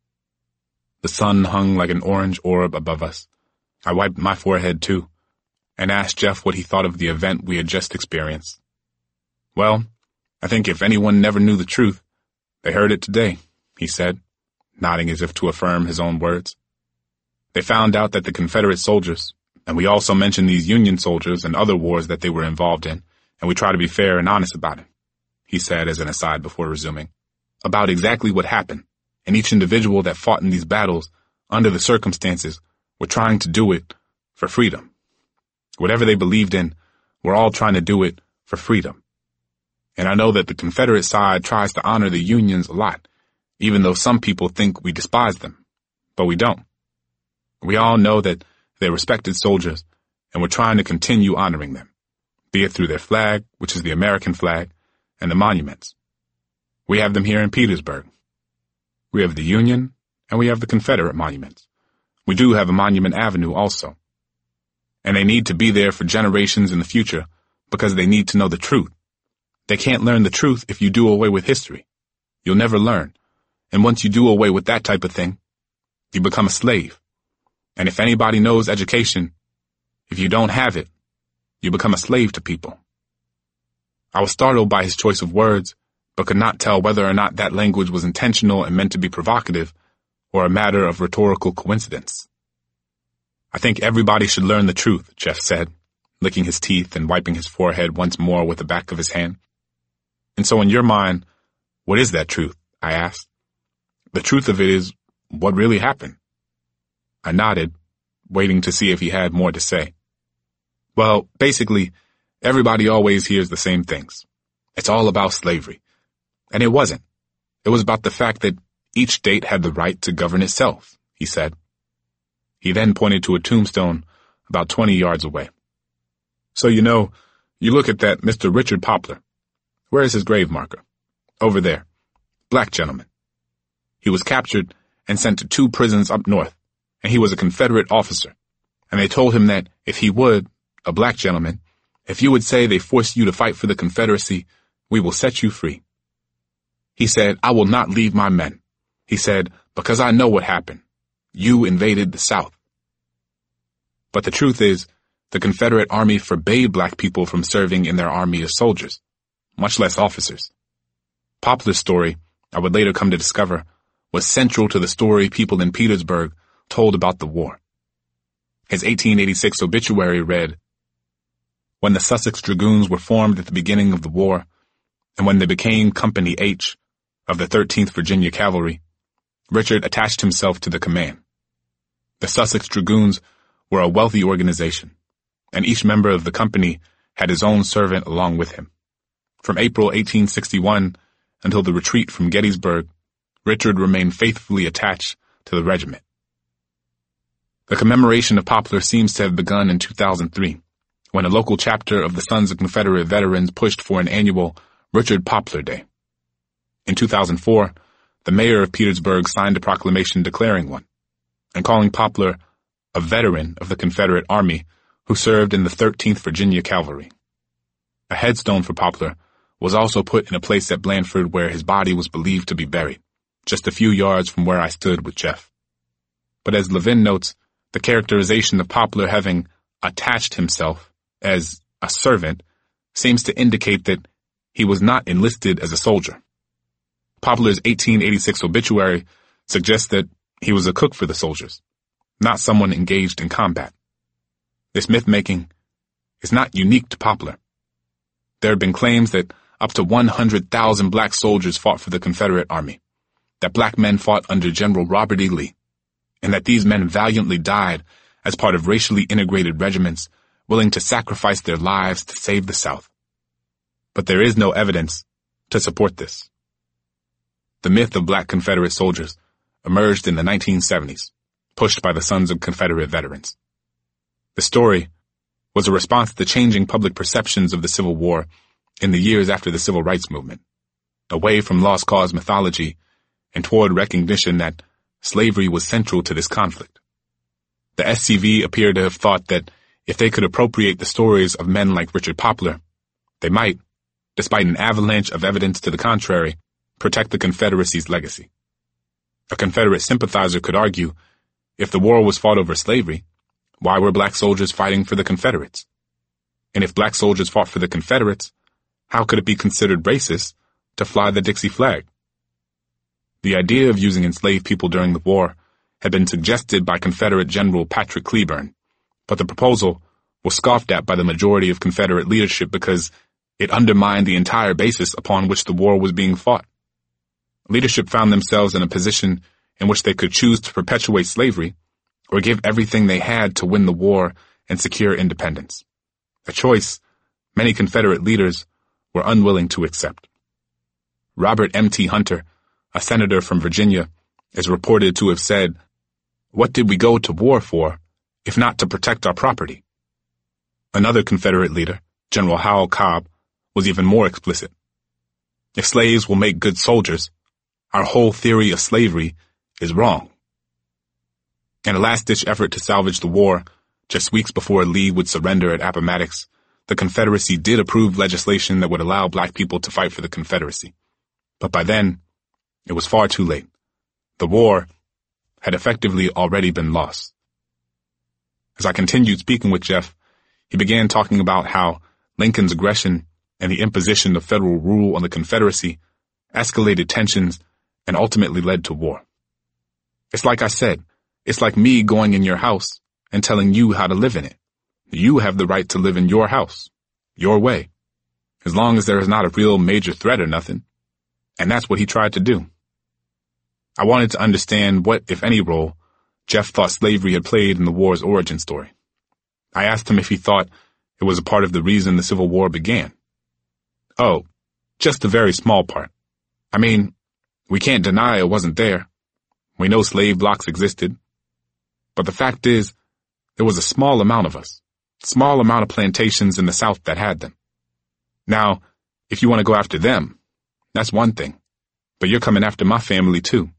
The sun hung like an orange orb above us. I wiped my forehead too, and asked Jeff what he thought of the event we had just experienced. "Well, I think if anyone never knew the truth, they heard it today," he said, nodding as if to affirm his own words. "They found out that the Confederate soldiers, and we also mentioned these Union soldiers and other wars that they were involved in, and we try to be fair and honest about it," he said as an aside before resuming, "about exactly what happened, and each individual that fought in these battles, under the circumstances, were trying to do it for freedom. Whatever they believed in, we're all trying to do it for freedom. And I know that the Confederate side tries to honor the Unions a lot, even though some people think we despise them. But we don't. We all know that they're respected soldiers, and we're trying to continue honoring them, be it through their flag, which is the American flag, and the monuments. We have them here in Petersburg. We have the Union, and we have the Confederate monuments. We do have a Monument Avenue also. And they need to be there for generations in the future because they need to know the truth. They can't learn the truth if you do away with history. You'll never learn. And once you do away with that type of thing, you become a slave. And if anybody knows education, if you don't have it, you become a slave to people." I was startled by his choice of words, but could not tell whether or not that language was intentional and meant to be provocative, or a matter of rhetorical coincidence. "I think everybody should learn the truth," Jeff said, licking his teeth and wiping his forehead once more with the back of his hand. "And so in your mind, what is that truth?" I asked. "The truth of it is what really happened." I nodded, waiting to see if he had more to say. "Well, basically, everybody always hears the same things. It's all about slavery. And it wasn't. It was about the fact that each state had the right to govern itself," he said. He then pointed to a tombstone about 20 yards away. "So you look at that Mr. Richard Poplar. Where is his grave marker? Over there. Black gentleman. He was captured and sent to 2 prisons up north, and he was a Confederate officer. And they told him that if he would, a black gentleman, if you would say they forced you to fight for the Confederacy, we will set you free. He said, 'I will not leave my men. He said, "Because I know what happened. You invaded the South." But the truth is, the Confederate Army forbade black people from serving in their army as soldiers, much less officers. Poplar's story, I would later come to discover, was central to the story people in Petersburg told about the war. His 1886 obituary read, "When the Sussex Dragoons were formed at the beginning of the war, and when they became Company H of the 13th Virginia Cavalry, Richard attached himself to the command. The Sussex Dragoons were a wealthy organization, and each member of the company had his own servant along with him. From April 1861 until the retreat from Gettysburg, Richard remained faithfully attached to the regiment." The commemoration of Poplar seems to have begun in 2003, when a local chapter of the Sons of Confederate Veterans pushed for an annual Richard Poplar Day. In 2004, the mayor of Petersburg signed a proclamation declaring one, and calling Poplar a veteran of the Confederate Army who served in the 13th Virginia Cavalry. A headstone for Poplar was also put in a place at Blandford where his body was believed to be buried, just a few yards from where I stood with Jeff. But as Levin notes, the characterization of Poplar having attached himself as a servant seems to indicate that he was not enlisted as a soldier. Poplar's 1886 obituary suggests that he was a cook for the soldiers, not someone engaged in combat. This myth-making is not unique to Poplar. There have been claims that up to 100,000 black soldiers fought for the Confederate Army, that black men fought under General Robert E. Lee, and that these men valiantly died as part of racially integrated regiments willing to sacrifice their lives to save the South. But there is no evidence to support this. The myth of black Confederate soldiers emerged in the 1970s, pushed by the Sons of Confederate Veterans. The story was a response to changing public perceptions of the Civil War in the years after the Civil Rights Movement, away from lost cause mythology and toward recognition that slavery was central to this conflict. The SCV appear to have thought that if they could appropriate the stories of men like Richard Poplar, they might, despite an avalanche of evidence to the contrary, protect the Confederacy's legacy. A Confederate sympathizer could argue, if the war was fought over slavery, why were black soldiers fighting for the Confederates? And if black soldiers fought for the Confederates, how could it be considered racist to fly the Dixie flag? The idea of using enslaved people during the war had been suggested by Confederate General Patrick Cleburne, but the proposal was scoffed at by the majority of Confederate leadership because it undermined the entire basis upon which the war was being fought. Leadership found themselves in a position in which they could choose to perpetuate slavery or give everything they had to win the war and secure independence, a choice many Confederate leaders were unwilling to accept. Robert M.T. Hunter, a senator from Virginia, is reported to have said, "What did we go to war for, if not to protect our property?" Another Confederate leader, General Howell Cobb, was even more explicit. "If slaves will make good soldiers, our whole theory of slavery is wrong." In a last-ditch effort to salvage the war, just weeks before Lee would surrender at Appomattox, the Confederacy did approve legislation that would allow black people to fight for the Confederacy. But by then, it was far too late. The war had effectively already been lost. As I continued speaking with Jeff, he began talking about how Lincoln's aggression and the imposition of federal rule on the Confederacy escalated tensions and ultimately led to war. "It's like I said, it's like me going in your house and telling you how to live in it. You have the right to live in your house, your way, as long as there is not a real major threat or nothing." And that's what he tried to do. I wanted to understand what, if any, role Jeff thought slavery had played in the war's origin story. I asked him if he thought it was a part of the reason the Civil War began. "Oh, just a very small part. I mean, we can't deny it wasn't there. We know slave blocks existed. But the fact is, there was a small amount of us, small amount of plantations in the South that had them. Now, if you want to go after them, that's one thing, but you're coming after my family too."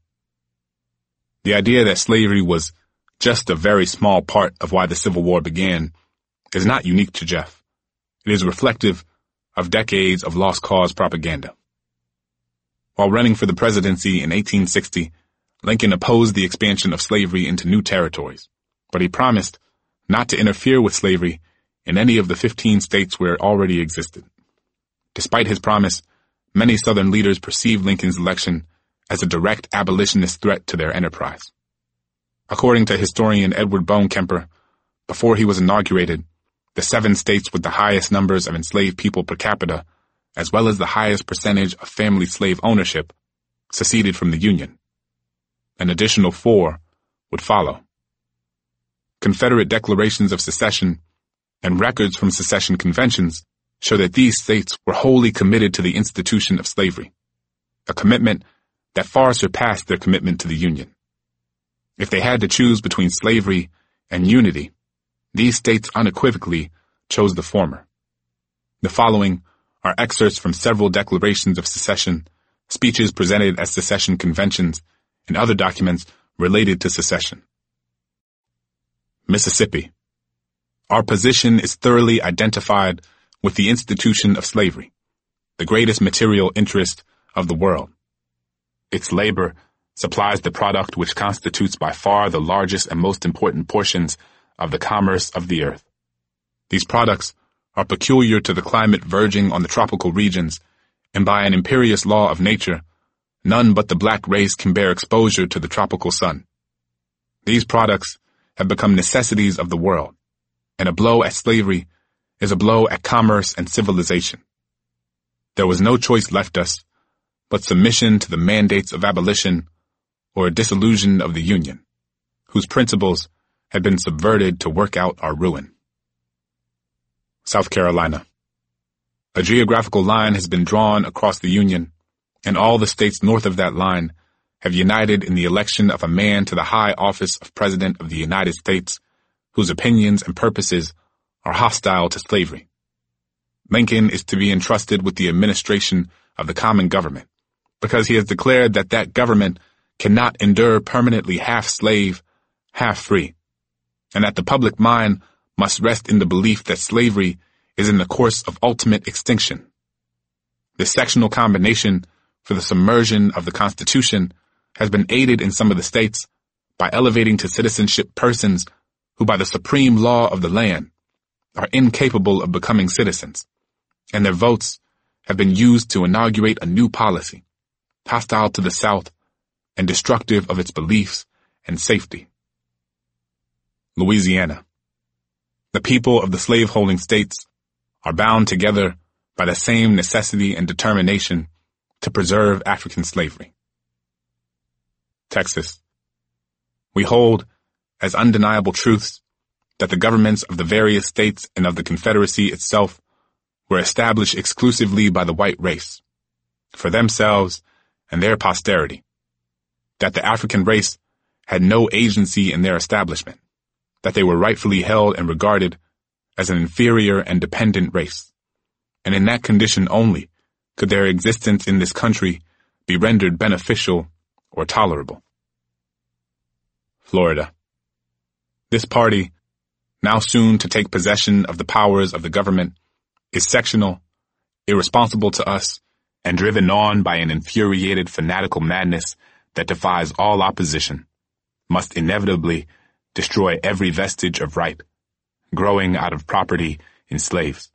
The idea that slavery was just a very small part of why the Civil War began is not unique to Jeff. It is reflective of decades of lost cause propaganda. While running for the presidency in 1860, Lincoln opposed the expansion of slavery into new territories, but he promised not to interfere with slavery in any of the 15 states where it already existed. Despite his promise, many Southern leaders perceived Lincoln's election as a direct abolitionist threat to their enterprise. According to historian Edward Bone Kemper, before he was inaugurated, the 7 states with the highest numbers of enslaved people per capita, as well as the highest percentage of family slave ownership, seceded from the Union. An additional 4 would follow. Confederate declarations of secession and records from secession conventions show that these states were wholly committed to the institution of slavery, a commitment that far surpassed their commitment to the Union. If they had to choose between slavery and unity, these states unequivocally chose the former. The following are excerpts from several declarations of secession, speeches presented at secession conventions, and other documents related to secession. Mississippi. Our position is thoroughly identified with the institution of slavery, the greatest material interest of the world. Its labor supplies the product which constitutes by far the largest and most important portions of the commerce of the earth. These products are peculiar to the climate verging on the tropical regions, and by an imperious law of nature, none but the black race can bear exposure to the tropical sun. These products have become necessities of the world, and a blow at slavery is a blow at commerce and civilization. There was no choice left us but submission to the mandates of abolition or a dissolution of the Union, whose principles had been subverted to work out our ruin. South Carolina. A geographical line has been drawn across the Union, and all the states north of that line have united in the election of a man to the high office of President of the United States, whose opinions and purposes are hostile to slavery. Lincoln is to be entrusted with the administration of the common government, because he has declared that that government cannot endure permanently half slave, half free, and that the public mind must rest in the belief that slavery is in the course of ultimate extinction. This sectional combination for the submersion of the Constitution has been aided in some of the states by elevating to citizenship persons who by the supreme law of the land are incapable of becoming citizens, and their votes have been used to inaugurate a new policy, hostile to the South and destructive of its beliefs and safety. Louisiana. The people of the slave-holding states are bound together by the same necessity and determination to preserve African slavery. Texas. We hold as undeniable truths that the governments of the various states and of the Confederacy itself were established exclusively by the white race, for themselves and their posterity, that the African race had no agency in their establishment, that they were rightfully held and regarded as an inferior and dependent race, and in that condition only could their existence in this country be rendered beneficial or tolerable. Florida. This party, now soon to take possession of the powers of the government, is sectional, irresponsible to us, and driven on by an infuriated fanatical madness that defies all opposition, must inevitably destroy every vestige of right, growing out of property in slaves.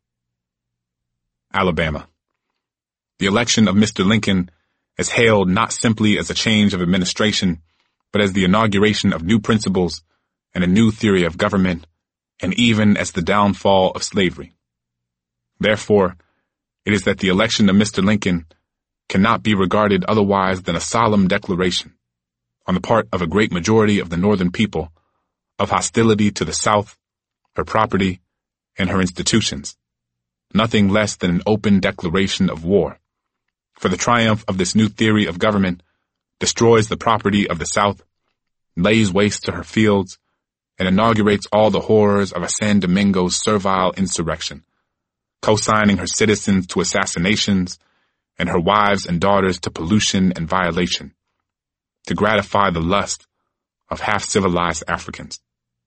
Alabama. The election of Mr. Lincoln is hailed not simply as a change of administration, but as the inauguration of new principles and a new theory of government, and even as the downfall of slavery. Therefore, it is that the election of Mr. Lincoln cannot be regarded otherwise than a solemn declaration, on the part of a great majority of the Northern people, of hostility to the South, her property, and her institutions, nothing less than an open declaration of war. For the triumph of this new theory of government destroys the property of the South, lays waste to her fields, and inaugurates all the horrors of a San Domingo's servile insurrection, co-signing her citizens to assassinations and her wives and daughters to pollution and violation, to gratify the lust of half-civilized Africans.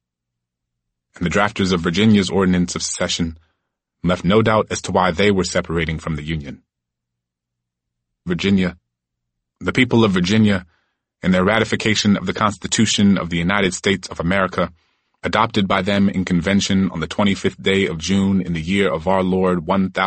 And the drafters of Virginia's ordinance of secession left no doubt as to why they were separating from the Union. Virginia. The people of Virginia and their ratification of the Constitution of the United States of America, adopted by them in convention on the 25th day of June in the year of our Lord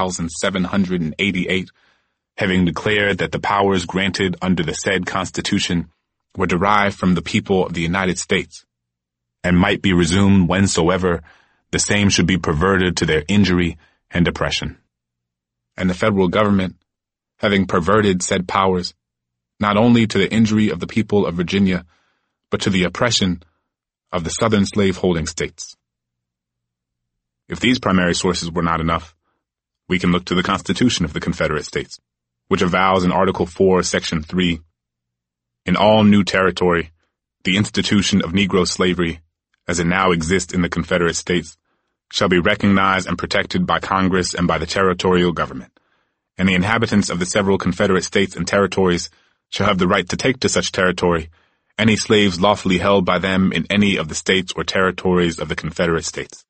1788, having declared that the powers granted under the said Constitution were derived from the people of the United States, and might be resumed whensoever the same should be perverted to their injury and oppression. And the federal government, having perverted said powers, not only to the injury of the people of Virginia, but to the oppression of the southern slave-holding states. If these primary sources were not enough, we can look to the Constitution of the Confederate States, which avows in Article 4, Section 3, "In all new territory, the institution of Negro slavery, as it now exists in the Confederate States, shall be recognized and protected by Congress and by the territorial government, and the inhabitants of the several Confederate States and territories shall have the right to take to such territory any slaves lawfully held by them in any of the states or territories of the Confederate States."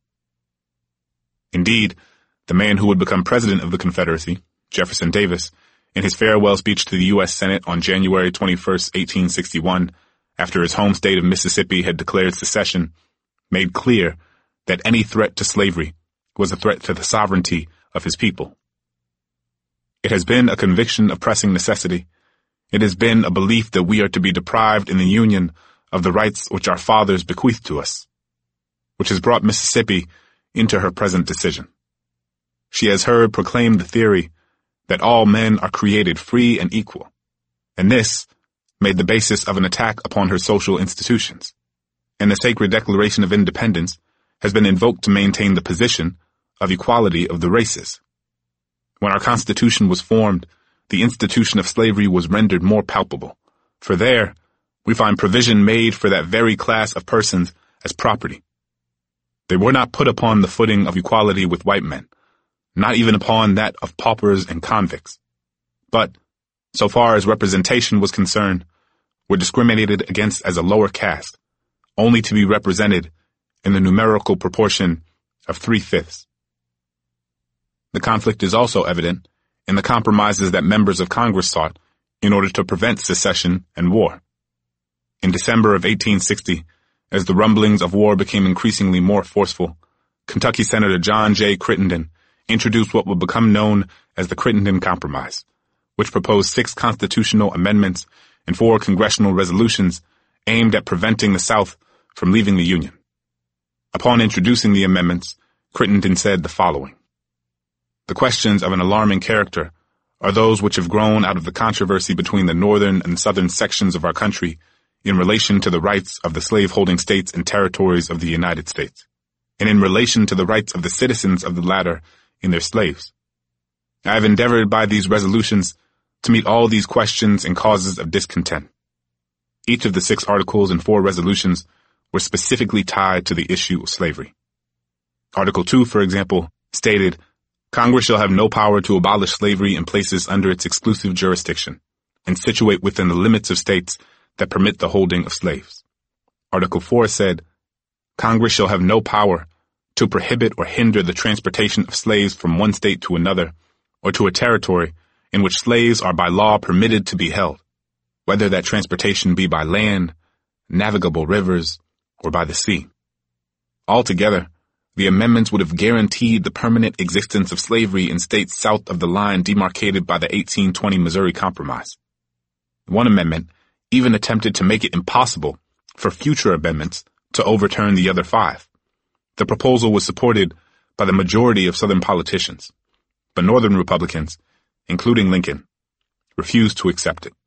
Indeed, the man who would become president of the Confederacy, Jefferson Davis, in his farewell speech to the U.S. Senate on January 21, 1861, after his home state of Mississippi had declared secession, made clear that any threat to slavery was a threat to the sovereignty of his people. It has been a conviction of pressing necessity. It has been a belief that we are to be deprived in the Union of the rights which our fathers bequeathed to us, which has brought Mississippi into her present decision. She has heard proclaimed the theory that all men are created free and equal, and this made the basis of an attack upon her social institutions, and the sacred Declaration of Independence has been invoked to maintain the position of equality of the races. When our Constitution was formed, the institution of slavery was rendered more palpable, for there we find provision made for that very class of persons as property. They were not put upon the footing of equality with white men, not even upon that of paupers and convicts, but, so far as representation was concerned, were discriminated against as a lower caste, only to be represented in the numerical proportion of 3/5. The conflict is also evident in the compromises that members of Congress sought in order to prevent secession and war. In December of 1860, as the rumblings of war became increasingly more forceful, Kentucky Senator John J. Crittenden introduced what would become known as the Crittenden Compromise, which proposed 6 constitutional amendments and 4 congressional resolutions aimed at preventing the South from leaving the Union. Upon introducing the amendments, Crittenden said the following: "The questions of an alarming character are those which have grown out of the controversy between the northern and southern sections of our country in relation to the rights of the slave-holding states and territories of the United States, and in relation to the rights of the citizens of the latter in their slaves. I have endeavored by these resolutions to meet all these questions and causes of discontent. Each of the 6 articles and 4 resolutions were specifically tied to the issue of slavery. Article 2, for example, stated, 'Congress shall have no power to abolish slavery in places under its exclusive jurisdiction, and situate within the limits of states that permit the holding of slaves.' Article 4 said, 'Congress shall have no power to prohibit or hinder the transportation of slaves from one state to another, or to a territory in which slaves are by law permitted to be held, whether that transportation be by land, navigable rivers, or by the sea.' Altogether, the amendments would have guaranteed the permanent existence of slavery in states south of the line demarcated by the 1820 Missouri Compromise. One amendment even attempted to make it impossible for future amendments to overturn the other 5. The proposal was supported by the majority of Southern politicians, but Northern Republicans, including Lincoln, refused to accept it.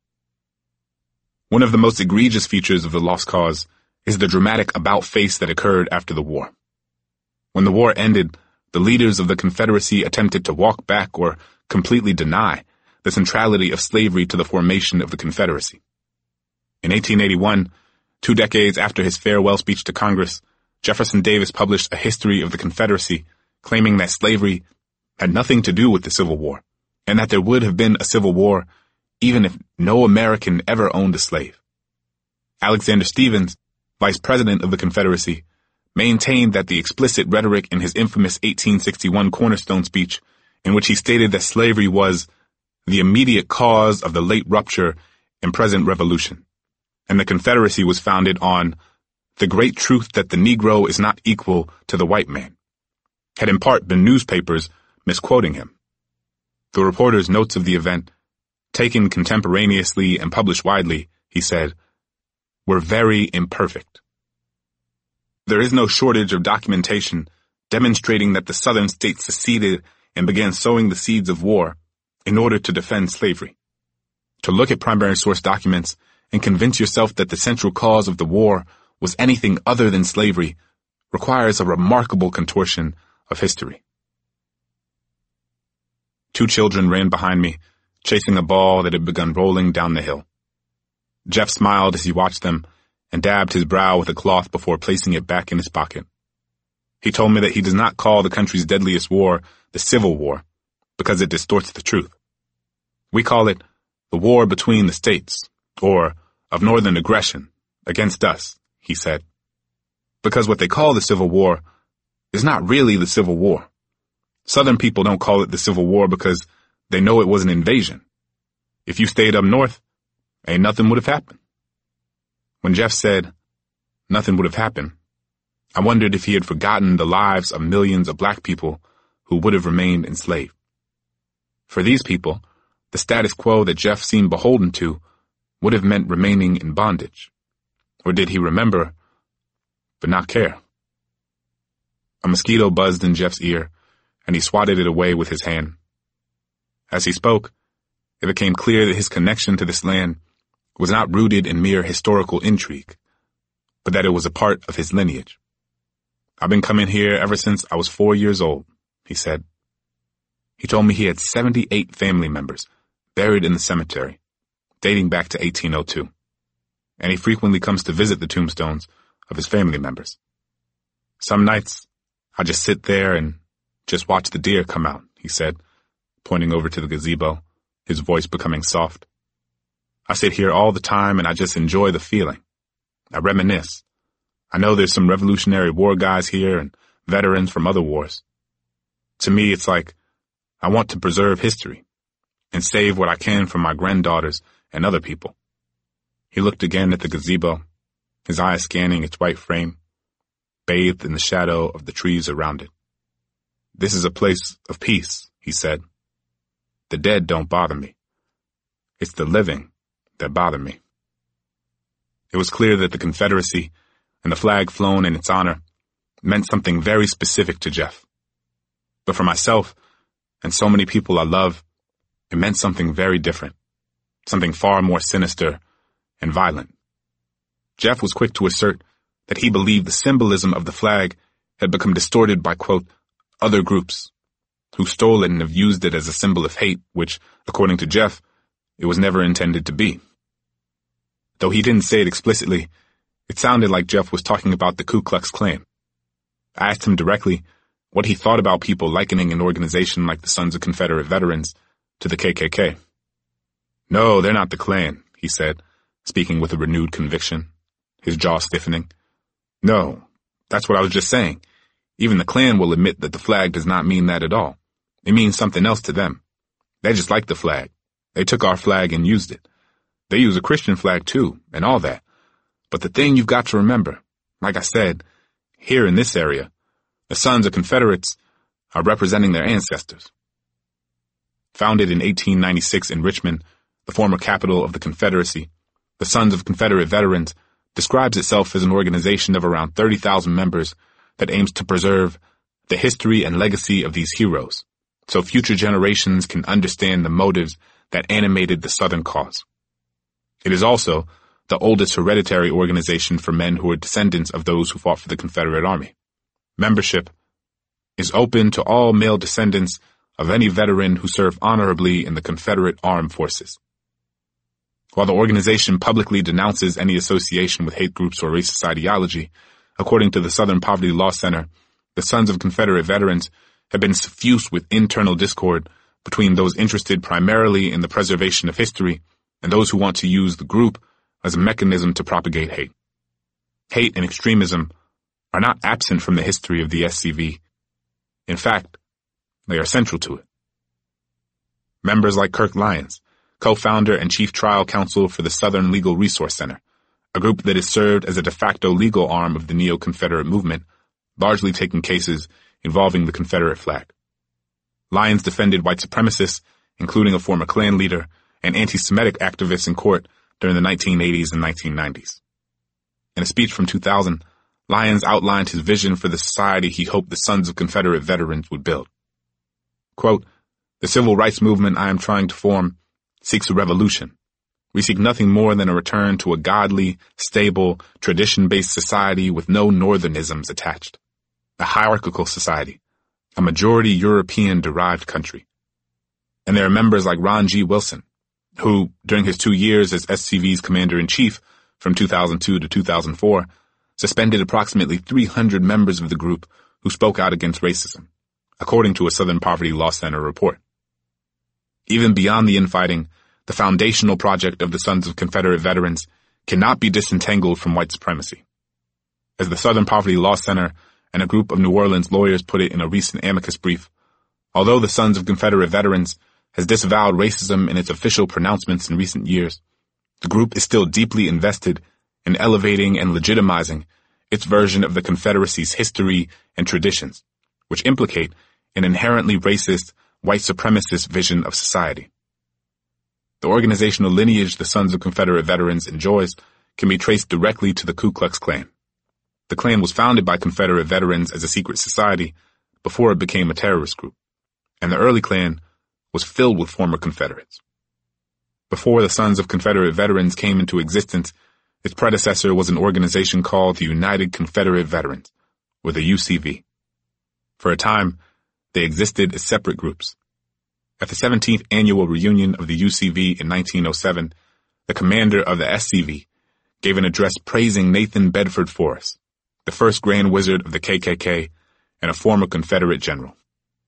One of the most egregious features of the Lost Cause is the dramatic about-face that occurred after the war. When the war ended, the leaders of the Confederacy attempted to walk back or completely deny the centrality of slavery to the formation of the Confederacy. In 1881, 2 decades after his farewell speech to Congress, Jefferson Davis published a history of the Confederacy, claiming that slavery had nothing to do with the Civil War, and that there would have been a Civil War even if no American ever owned a slave. Alexander Stephens, Vice President of the Confederacy, maintained that the explicit rhetoric in his infamous 1861 Cornerstone speech, in which he stated that slavery was the immediate cause of the late rupture and present revolution, and the Confederacy was founded on the great truth that the Negro is not equal to the white man, had in part been newspapers misquoting him. The reporter's notes of the event, taken contemporaneously and published widely, he said, were very imperfect. There is no shortage of documentation demonstrating that the Southern states seceded and began sowing the seeds of war in order to defend slavery. To look at primary source documents and convince yourself that the central cause of the war was anything other than slavery requires a remarkable contortion of history. 2 children ran behind me, chasing a ball that had begun rolling down the hill. Jeff smiled as he watched them and dabbed his brow with a cloth before placing it back in his pocket. He told me that he does not call the country's deadliest war the Civil War because it distorts the truth. We call it the war between the states, or of northern aggression against us, he said. Because what they call the Civil War is not really the Civil War. Southern people don't call it the Civil War because they know it was an invasion. If you stayed up north, ain't nothing would have happened. When Jeff said, nothing would have happened, I wondered if he had forgotten the lives of millions of black people who would have remained enslaved. For these people, the status quo that Jeff seemed beholden to would have meant remaining in bondage. Or did he remember, but not care? A mosquito buzzed in Jeff's ear, and he swatted it away with his hand. As he spoke, it became clear that his connection to this land was not rooted in mere historical intrigue, but that it was a part of his lineage. I've been coming here ever since I was 4 years old, he said. He told me he had 78 family members buried in the cemetery, dating back to 1802, and he frequently comes to visit the tombstones of his family members. Some nights, I just sit there and just watch the deer come out, he said, pointing over to the gazebo, his voice becoming soft. I sit here all the time and I just enjoy the feeling. I reminisce. I know there's some Revolutionary War guys here and veterans from other wars. To me, it's like I want to preserve history and save what I can for my granddaughters and other people. He looked again at the gazebo, his eyes scanning its white frame, bathed in the shadow of the trees around it. This is a place of peace, he said. The dead don't bother me. It's the living that bother me. It was clear that the Confederacy and the flag flown in its honor meant something very specific to Jeff. But for myself and so many people I love, it meant something very different, something far more sinister and violent. Jeff was quick to assert that he believed the symbolism of the flag had become distorted by, quote, other groups who stole it and have used it as a symbol of hate, which, according to Jeff, it was never intended to be. Though he didn't say it explicitly, it sounded like Jeff was talking about the Ku Klux Klan. I asked him directly what he thought about people likening an organization like the Sons of Confederate Veterans to the KKK. No, they're not the Klan, he said, speaking with a renewed conviction, his jaw stiffening. No, that's what I was just saying. Even the Klan will admit that the flag does not mean that at all. It means something else to them. They just like the flag. They took our flag and used it. They use a Christian flag too, and all that. But the thing you've got to remember, like I said, here in this area, the Sons of Confederates are representing their ancestors. Founded in 1896 in Richmond, the former capital of the Confederacy, the Sons of Confederate Veterans describes itself as an organization of around 30,000 members that aims to preserve the history and legacy of these heroes, so future generations can understand the motives that animated the Southern cause. It is also the oldest hereditary organization for men who are descendants of those who fought for the Confederate Army. Membership is open to all male descendants of any veteran who served honorably in the Confederate Armed Forces. While the organization publicly denounces any association with hate groups or racist ideology, according to the Southern Poverty Law Center, the Sons of Confederate Veterans have been suffused with internal discord between those interested primarily in the preservation of history and those who want to use the group as a mechanism to propagate hate. Hate and extremism are not absent from the history of the SCV. In fact, they are central to it. Members like Kirk Lyons, co-founder and chief trial counsel for the Southern Legal Resource Center, a group that has served as a de facto legal arm of the neo-Confederate movement, largely taking cases involving the Confederate flag. Lyons defended white supremacists, including a former Klan leader, and anti-Semitic activists in court during the 1980s and 1990s. In a speech from 2000, Lyons outlined his vision for the society he hoped the sons of Confederate veterans would build. Quote, "The civil rights movement I am trying to form seeks a revolution. We seek nothing more than a return to a godly, stable, tradition-based society with no northernisms attached. A hierarchical society, a majority European-derived country." And there are members like Ron G. Wilson, who, during his 2 years as SCV's commander-in-chief from 2002 to 2004, suspended approximately 300 members of the group who spoke out against racism, according to a Southern Poverty Law Center report. Even beyond the infighting, the foundational project of the Sons of Confederate Veterans cannot be disentangled from white supremacy. As the Southern Poverty Law Center and a group of New Orleans lawyers put it in a recent amicus brief, although the Sons of Confederate Veterans has disavowed racism in its official pronouncements in recent years, the group is still deeply invested in elevating and legitimizing its version of the Confederacy's history and traditions, which implicate an inherently racist, white supremacist vision of society. The organizational lineage the Sons of Confederate Veterans enjoys can be traced directly to the Ku Klux Klan. The Klan was founded by Confederate veterans as a secret society before it became a terrorist group, and the early Klan was filled with former Confederates. Before the Sons of Confederate Veterans came into existence, its predecessor was an organization called the United Confederate Veterans, or the UCV. For a time, they existed as separate groups. At the 17th annual reunion of the UCV in 1907, the commander of the SCV gave an address praising Nathan Bedford Forrest, the first Grand Wizard of the KKK and a former Confederate general.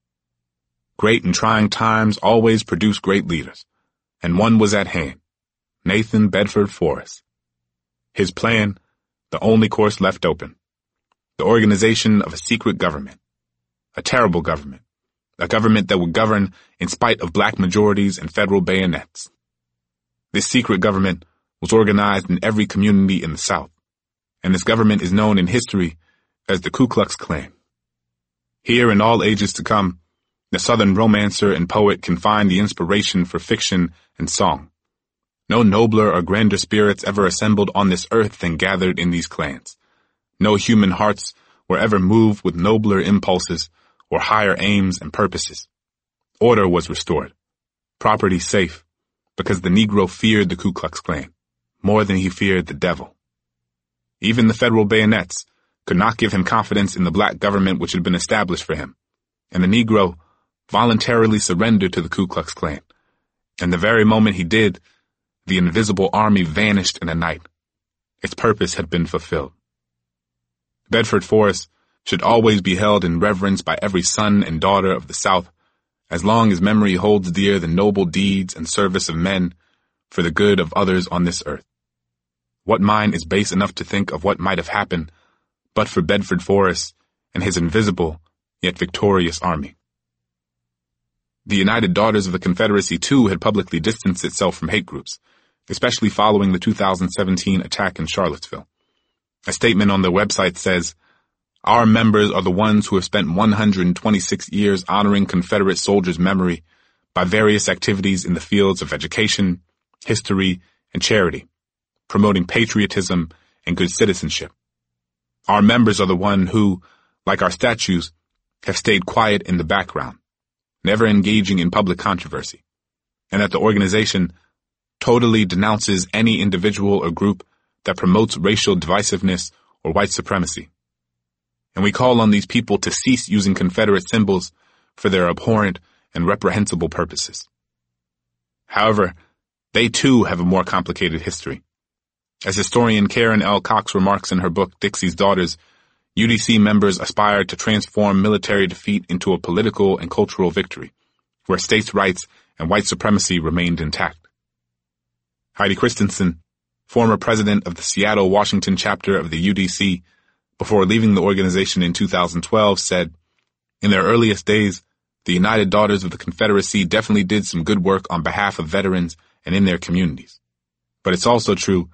Great and trying times always produce great leaders, and one was at hand, Nathan Bedford Forrest. His plan, the only course left open, the organization of a secret government, a terrible government, a government that would govern in spite of black majorities and federal bayonets. This secret government was organized in every community in the South, and this government is known in history as the Ku Klux Klan. Here in all ages to come, the Southern romancer and poet can find the inspiration for fiction and song. No nobler or grander spirits ever assembled on this earth than gathered in these clans. No human hearts were ever moved with nobler impulses or higher aims and purposes. Order was restored, property safe, because the Negro feared the Ku Klux Klan more than he feared the devil. Even the federal bayonets could not give him confidence in the black government which had been established for him, and the Negro voluntarily surrendered to the Ku Klux Klan. And the very moment he did, the invisible army vanished in a night. Its purpose had been fulfilled. Bedford Forrest should always be held in reverence by every son and daughter of the South, as long as memory holds dear the noble deeds and service of men for the good of others on this earth. What mind is base enough to think of what might have happened but for Bedford Forrest and his invisible yet victorious army? The United Daughters of the Confederacy, too, had publicly distanced itself from hate groups, especially following the 2017 attack in Charlottesville. A statement on their website says, "Our members are the ones who have spent 126 years honoring Confederate soldiers' memory by various activities in the fields of education, history, and charity, promoting patriotism and good citizenship. Our members are the ones who, like our statues, have stayed quiet in the background, never engaging in public controversy, and that the organization totally denounces any individual or group that promotes racial divisiveness or white supremacy. And we call on these people to cease using Confederate symbols for their abhorrent and reprehensible purposes." However, they too have a more complicated history. As historian Karen L. Cox remarks in her book Dixie's Daughters, UDC members aspired to transform military defeat into a political and cultural victory, where states' rights and white supremacy remained intact. Heidi Christensen, former president of the Seattle, Washington chapter of the UDC, before leaving the organization in 2012, said, "In their earliest days, the United Daughters of the Confederacy definitely did some good work on behalf of veterans and in their communities. But it's also true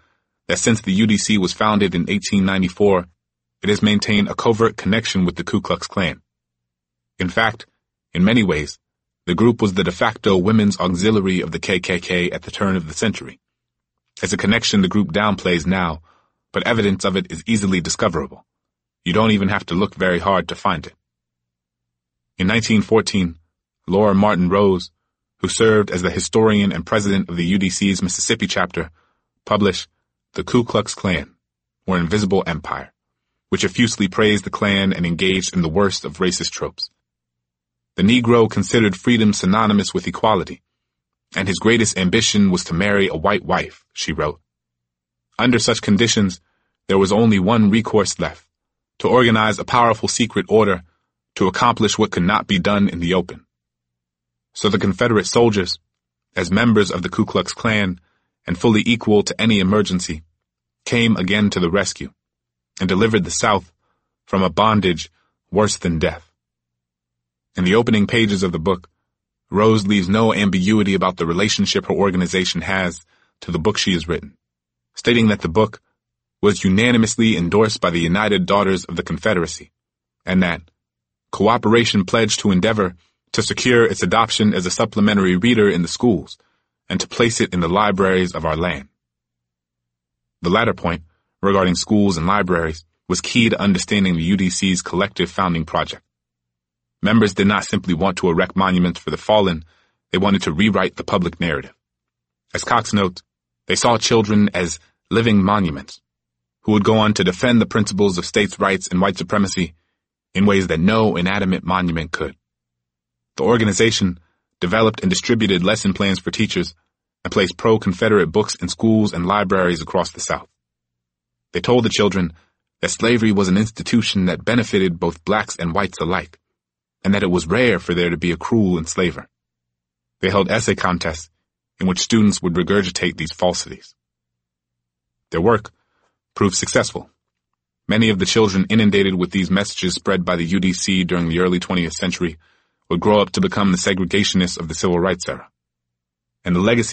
that since the UDC was founded in 1894, it has maintained a covert connection with the Ku Klux Klan. In fact, in many ways, the group was the de facto women's auxiliary of the KKK at the turn of the century. It's a connection the group downplays now, but evidence of it is easily discoverable. You don't even have to look very hard to find it. In 1914, Laura Martin Rose, who served as the historian and president of the UDC's Mississippi chapter, published The Ku Klux Klan, or Invisible Empire, which effusively praised the Klan and engaged in the worst of racist tropes. The Negro considered freedom synonymous with equality, and his greatest ambition was to marry a white wife, she wrote. Under such conditions, there was only one recourse left, to organize a powerful secret order to accomplish what could not be done in the open. So the Confederate soldiers, as members of the Ku Klux Klan and fully equal to any emergency, came again to the rescue and delivered the South from a bondage worse than death. In the opening pages of the book, Rose leaves no ambiguity about the relationship her organization has to the book she has written, stating that the book was unanimously endorsed by the United Daughters of the Confederacy, and that cooperation pledged to endeavor to secure its adoption as a supplementary reader in the schools and to place it in the libraries of our land. The latter point, regarding schools and libraries, was key to understanding the UDC's collective founding project. Members did not simply want to erect monuments for the fallen, they wanted to rewrite the public narrative. As Cox notes, they saw children as living monuments, who would go on to defend the principles of states' rights and white supremacy in ways that no inanimate monument could. The organization developed and distributed lesson plans for teachers and placed pro-Confederate books in schools and libraries across the South. They told the children that slavery was an institution that benefited both blacks and whites alike, and that it was rare for there to be a cruel enslaver. They held essay contests in which students would regurgitate these falsities. Their work proved successful. Many of the children inundated with these messages spread by the UDC during the early 20th century would grow up to become the segregationists of the Civil Rights era. And the legacy